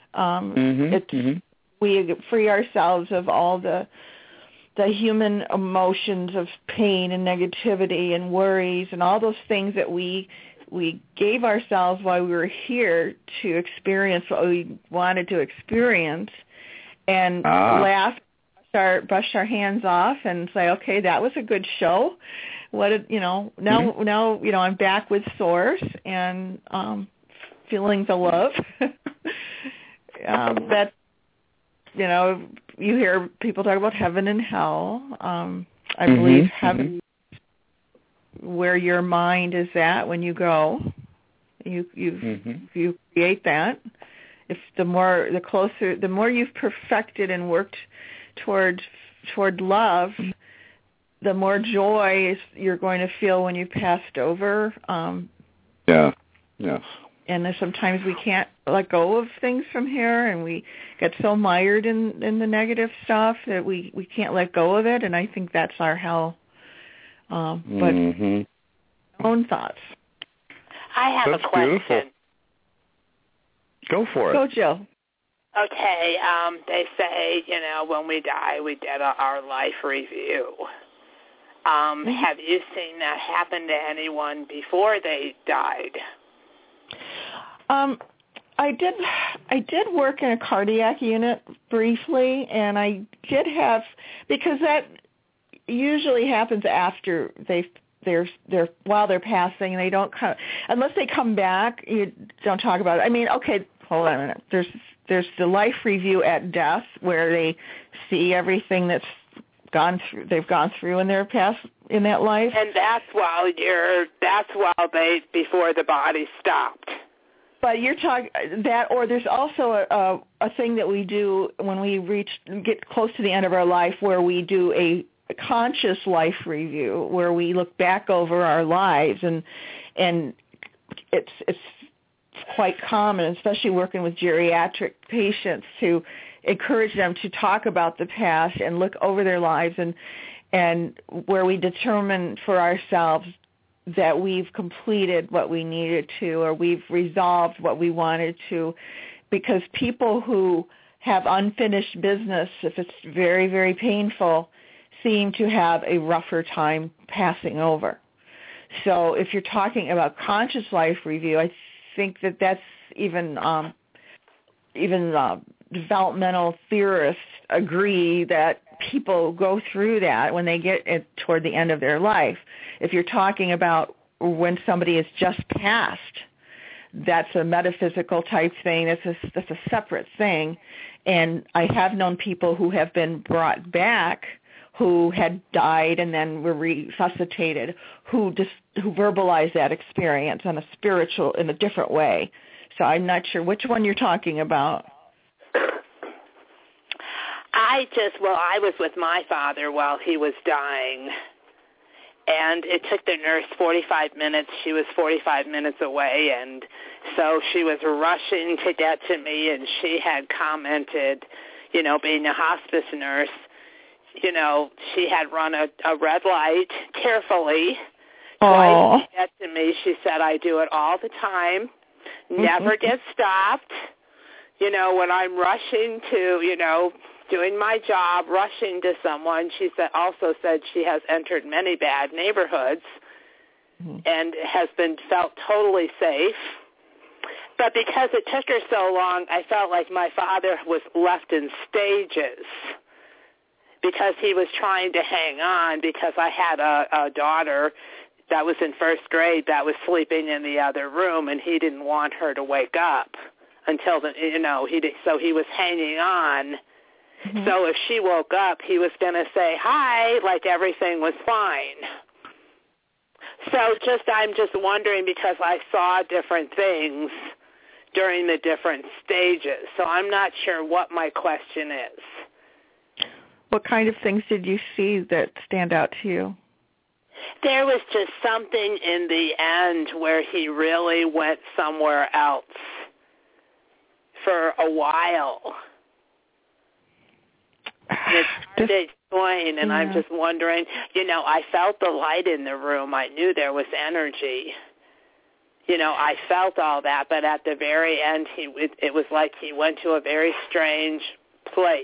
We free ourselves of all the human emotions of pain and negativity and worries and all those things that we gave ourselves while we were here to experience what we wanted to experience, and laugh, brush our hands off, and say, okay, that was a good show. Now I'm back with Source and feeling the love. That you hear people talk about heaven and hell. I believe heaven is where your mind is at when you go. You create that. If the more you've perfected and worked toward love, the more joy you're going to feel when you've passed over. Yes. And sometimes we can't let go of things from here, and we get so mired in the negative stuff that we can't let go of it, and I think that's our hell. But own thoughts. I have That's a question. Beautiful. Go for it. Go, Jill. Okay, they say, when we die, we get our life review. Have you seen that happen to anyone before they died? I did work in a cardiac unit briefly, and I did have, because that usually happens after they're while they're passing, and they don't come unless they come back. You don't talk about it. I mean, okay, hold on a minute. There's the life review at death where they see everything they've gone through in their past in that life, and that's before the body stopped. But you're talking that, or there's also a thing that we do when we get close to the end of our life, where we do a conscious life review, where we look back over our lives, and it's quite common, especially working with geriatric patients, to encourage them to talk about the past and look over their lives, and where we determine for ourselves that we've completed what we needed to, or we've resolved what we wanted to, because people who have unfinished business, if it's very, very painful, seem to have a rougher time passing over. So if you're talking about conscious life review, I think that's even developmental theorists agree that people go through that when they get toward the end of their life. If you're talking about when somebody is just passed, that's a metaphysical type thing. That's a separate thing. And I have known people who have been brought back who had died and then were resuscitated, who verbalized that experience in a different way. So I'm not sure which one you're talking about. I was with my father while he was dying, and it took the nurse 45 minutes. She was 45 minutes away, and so she was rushing to get to me, and she had commented, being a hospice nurse, she had run a red light carefully. Twice to get to me. She said, I do it all the time, never get stopped. When I'm rushing to, doing my job, rushing to someone, she also said she has entered many bad neighborhoods and has been felt totally safe. But because it took her so long, I felt like my father was left in stages because he was trying to hang on, because I had a daughter that was in first grade that was sleeping in the other room, and he didn't want her to wake up until so he was hanging on. So if she woke up, he was going to say hi, like everything was fine. So I'm just wondering, because I saw different things during the different stages. So I'm not sure what my question is. What kind of things did you see that stand out to you? There was just something in the end where he really went somewhere else for a while. It's hard to explain, and I'm just wondering, I felt the light in the room. I knew there was energy. I felt all that, but at the very end, it was like he went to a very strange place.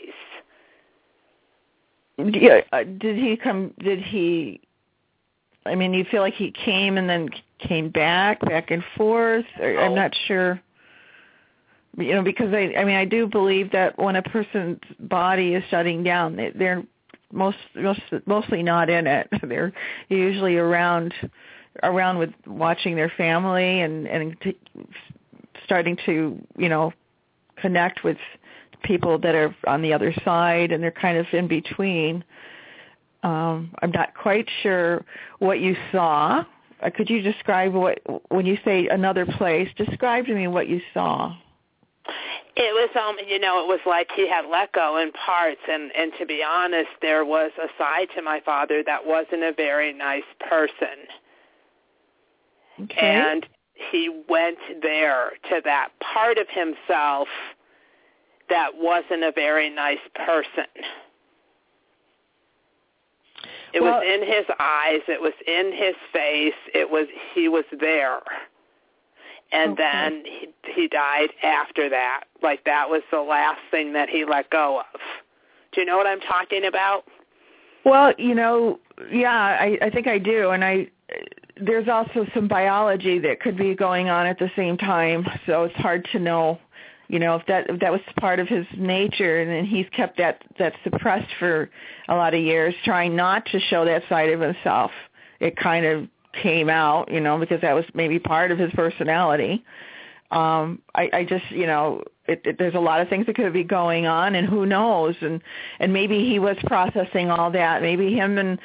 Yeah, did he, I mean, you feel like he came and then came back and forth? Or, I'm not sure. Because I do believe that when a person's body is shutting down, they're mostly not in it. They're usually around with watching their family and starting to, connect with people that are on the other side, and they're kind of in between. I'm not quite sure what you saw. Could you describe when you say another place, describe to me what you saw? It was, it was like he had let go in parts, and to be honest, there was a side to my father that wasn't a very nice person. Okay. And he went there to that part of himself that wasn't a very nice person. It was in his eyes. It was in his face. He was there. And then he died after that. Like, that was the last thing that he let go of. Do you know what I'm talking about? Well, yeah, I think I do. And there's also some biology that could be going on at the same time. So it's hard to know, if that was part of his nature, and then he's kept that suppressed for a lot of years, trying not to show that side of himself. It kind of came out, because that was maybe part of his personality. I just, there's a lot of things that could be going on, and who knows, and maybe he was processing all that. Maybe him and,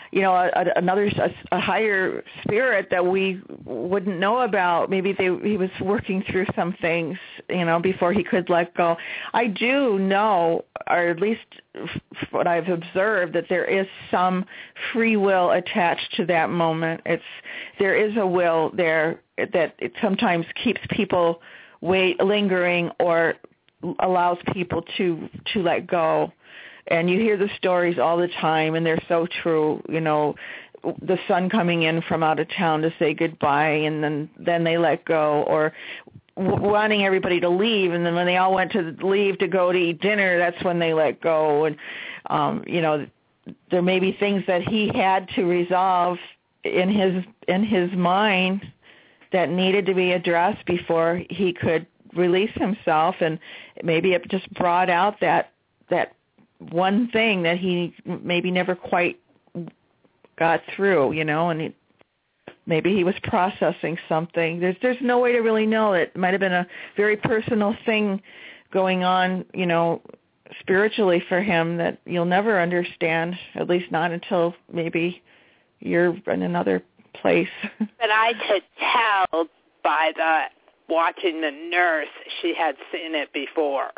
a higher spirit that we wouldn't know about. Maybe he was working through some things, before he could let go. I do know, or at least what I've observed, that there is some free will attached to that moment. There is a will there that it sometimes keeps people lingering, or allows people to let go. And you hear the stories all the time, and they're so true. The son coming in from out of town to say goodbye, and then they let go, or wanting everybody to leave, and then when they all went to leave to go to eat dinner, that's when they let go. And there may be things that he had to resolve in his mind that needed to be addressed before he could release himself, and maybe it just brought out that one thing that he maybe never quite got through, and maybe he was processing something. There's no way to really know. It might have been a very personal thing going on, spiritually for him that you'll never understand, at least not until maybe you're in another place. But I could tell by watching the nurse, she had seen it before.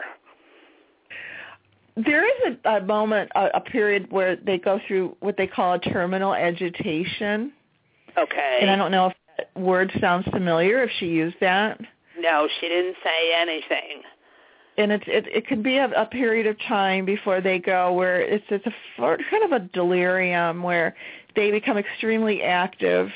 There is a moment, a period where they go through what they call a terminal agitation. Okay. And I don't know if that word sounds familiar, if she used that. No, she didn't say anything. And it could be a period of time before they go where it's a kind of a delirium where they become extremely active.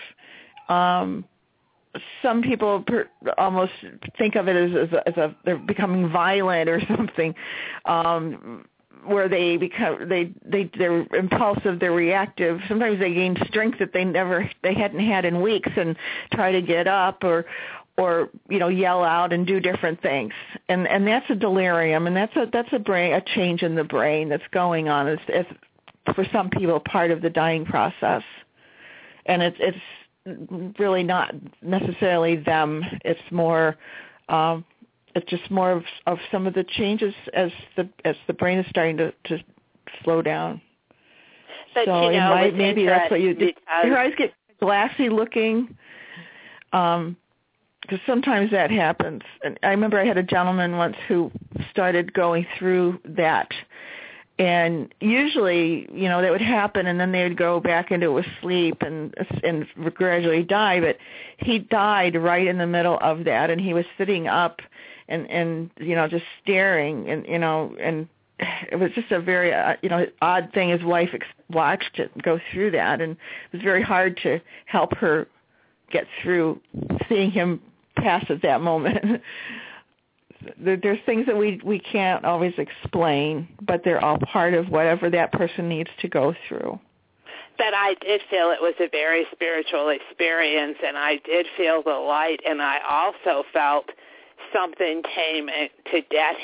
Some people almost think of it as they're becoming violent or something, where they're impulsive, they're reactive. Sometimes they gain strength that they hadn't had in weeks and try to get up or yell out and do different things. And that's a delirium, and that's a change in the brain that's going on. It's for some people part of the dying process, and it's really not necessarily them. It's more, it's just more of some of the changes as the brain is starting to slow down. But so maybe that's what you do. Your eyes get glassy looking, because sometimes that happens. And I remember I had a gentleman once who started going through that. And usually, that would happen, and then they would go back into a sleep and gradually die. But he died right in the middle of that, and he was sitting up and just staring, and it was just a very odd thing. His wife watched it go through that, and it was very hard to help her get through seeing him pass at that moment. There's things that we can't always explain, but they're all part of whatever that person needs to go through. But I did feel it was a very spiritual experience, and I did feel the light, and I also felt something came to get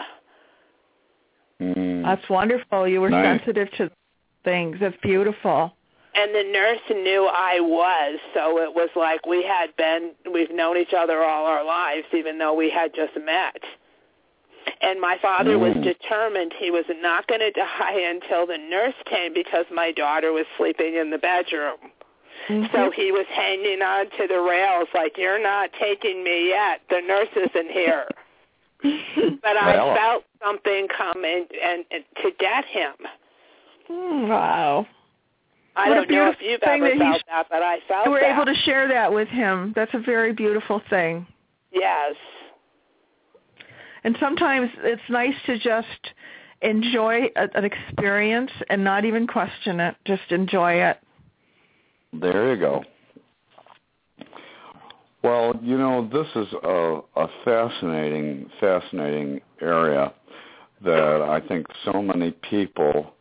him. That's wonderful. You were sensitive to things. That's beautiful. And the nurse knew I was, so it was like we've known each other all our lives, even though we had just met. And my father was determined he was not going to die until the nurse came, because my daughter was sleeping in the bedroom. Mm-hmm. So he was hanging on to the rails like, you're not taking me yet. The nurse isn't here. But I felt something coming and to get him. Wow. I don't know if you've ever felt that, but I felt that. You were able to share that with him. That's a very beautiful thing. Yes. And sometimes it's nice to just enjoy an experience and not even question it. Just enjoy it. There you go. Well, this is a fascinating area that I think so many people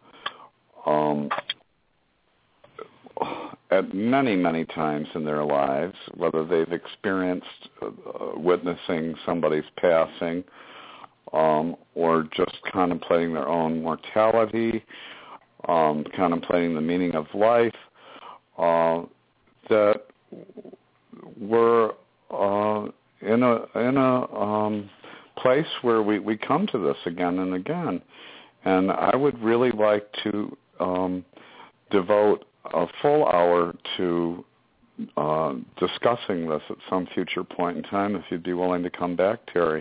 at many times in their lives, whether they've experienced witnessing somebody's passing or just contemplating their own mortality, contemplating the meaning of life, that we're in a place where we come to this again and again. And I would really like to devote a full hour to discussing this at some future point in time, if you'd be willing to come back, Terry.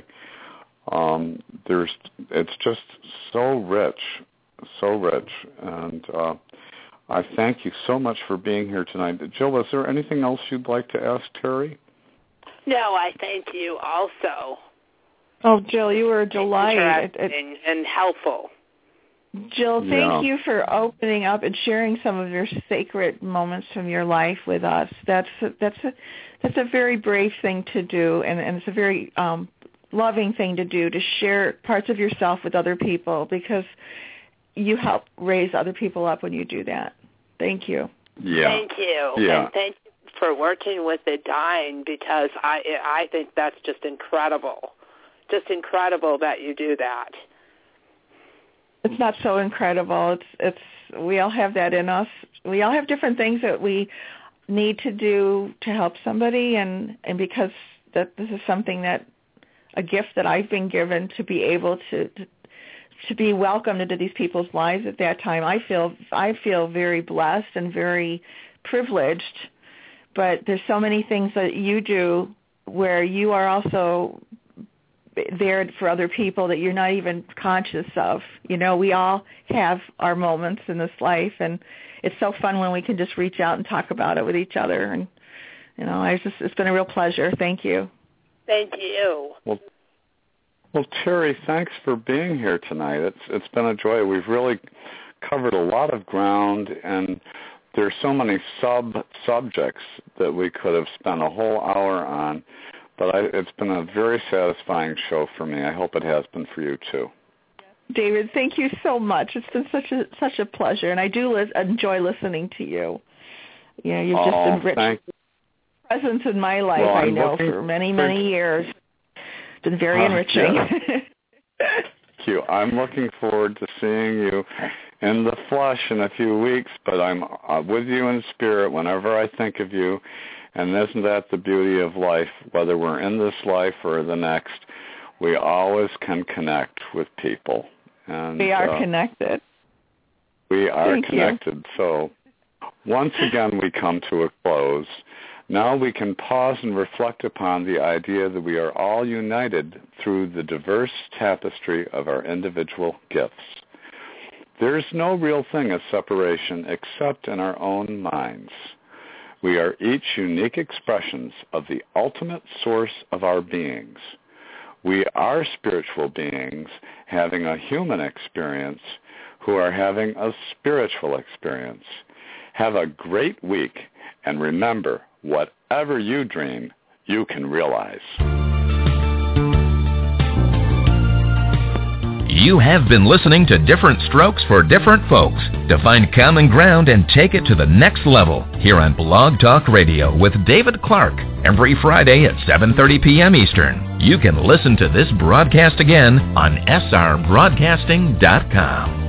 It's just so rich, and I thank you so much for being here tonight. Jill, is there anything else you'd like to ask Terry? No, I thank you also. Oh, Jill, you were a delight. Interesting and helpful. Jill, thank you for opening up and sharing some of your sacred moments from your life with us. That's a very brave thing to do, and it's a very loving thing to do, to share parts of yourself with other people, because you help raise other people up when you do that. Thank you. Yeah. Thank you. Yeah. And thank you for working with the dying, because I think that's just incredible. Just incredible that you do that. It's not so incredible. It's we all have that in us. We all have different things that we need to do to help somebody, and because this is something that a gift that I've been given to be able to to be welcomed into these people's lives at that time. I feel very blessed and very privileged. But there's so many things that you do where you are also there for other people that you're not even conscious of. We all have our moments in this life, and it's so fun when we can just reach out and talk about it with each other. And it's been a real pleasure. Thank you. Thank you. Well, Terry, thanks for being here tonight. It's been a joy. We've really covered a lot of ground, and there's so many subjects that we could have spent a whole hour on. But it's been a very satisfying show for me. I hope it has been for you too. David, thank you so much. It's been such a pleasure, and I do enjoy listening to you. You've just enriched your presence in my life. Well, I know for many years. It's been very enriching. Yeah. Thank you. I'm looking forward to seeing you in the flesh in a few weeks, but I'm with you in spirit whenever I think of you. And isn't that the beauty of life? Whether we're in this life or the next, we always can connect with people. And we are connected. We are Thank connected. You. So once again, we come to a close. Now we can pause and reflect upon the idea that we are all united through the diverse tapestry of our individual gifts. There is no real thing as separation except in our own minds. We are each unique expressions of the ultimate source of our beings. We are spiritual beings having a human experience who are having a spiritual experience. Have a great week, and remember, whatever you dream, you can realize. You have been listening to Different Strokes for Different Folks. To find common ground and take it to the next level, here on Blog Talk Radio with David Clark, every Friday at 7:30 p.m. Eastern. You can listen to this broadcast again on srbroadcasting.com.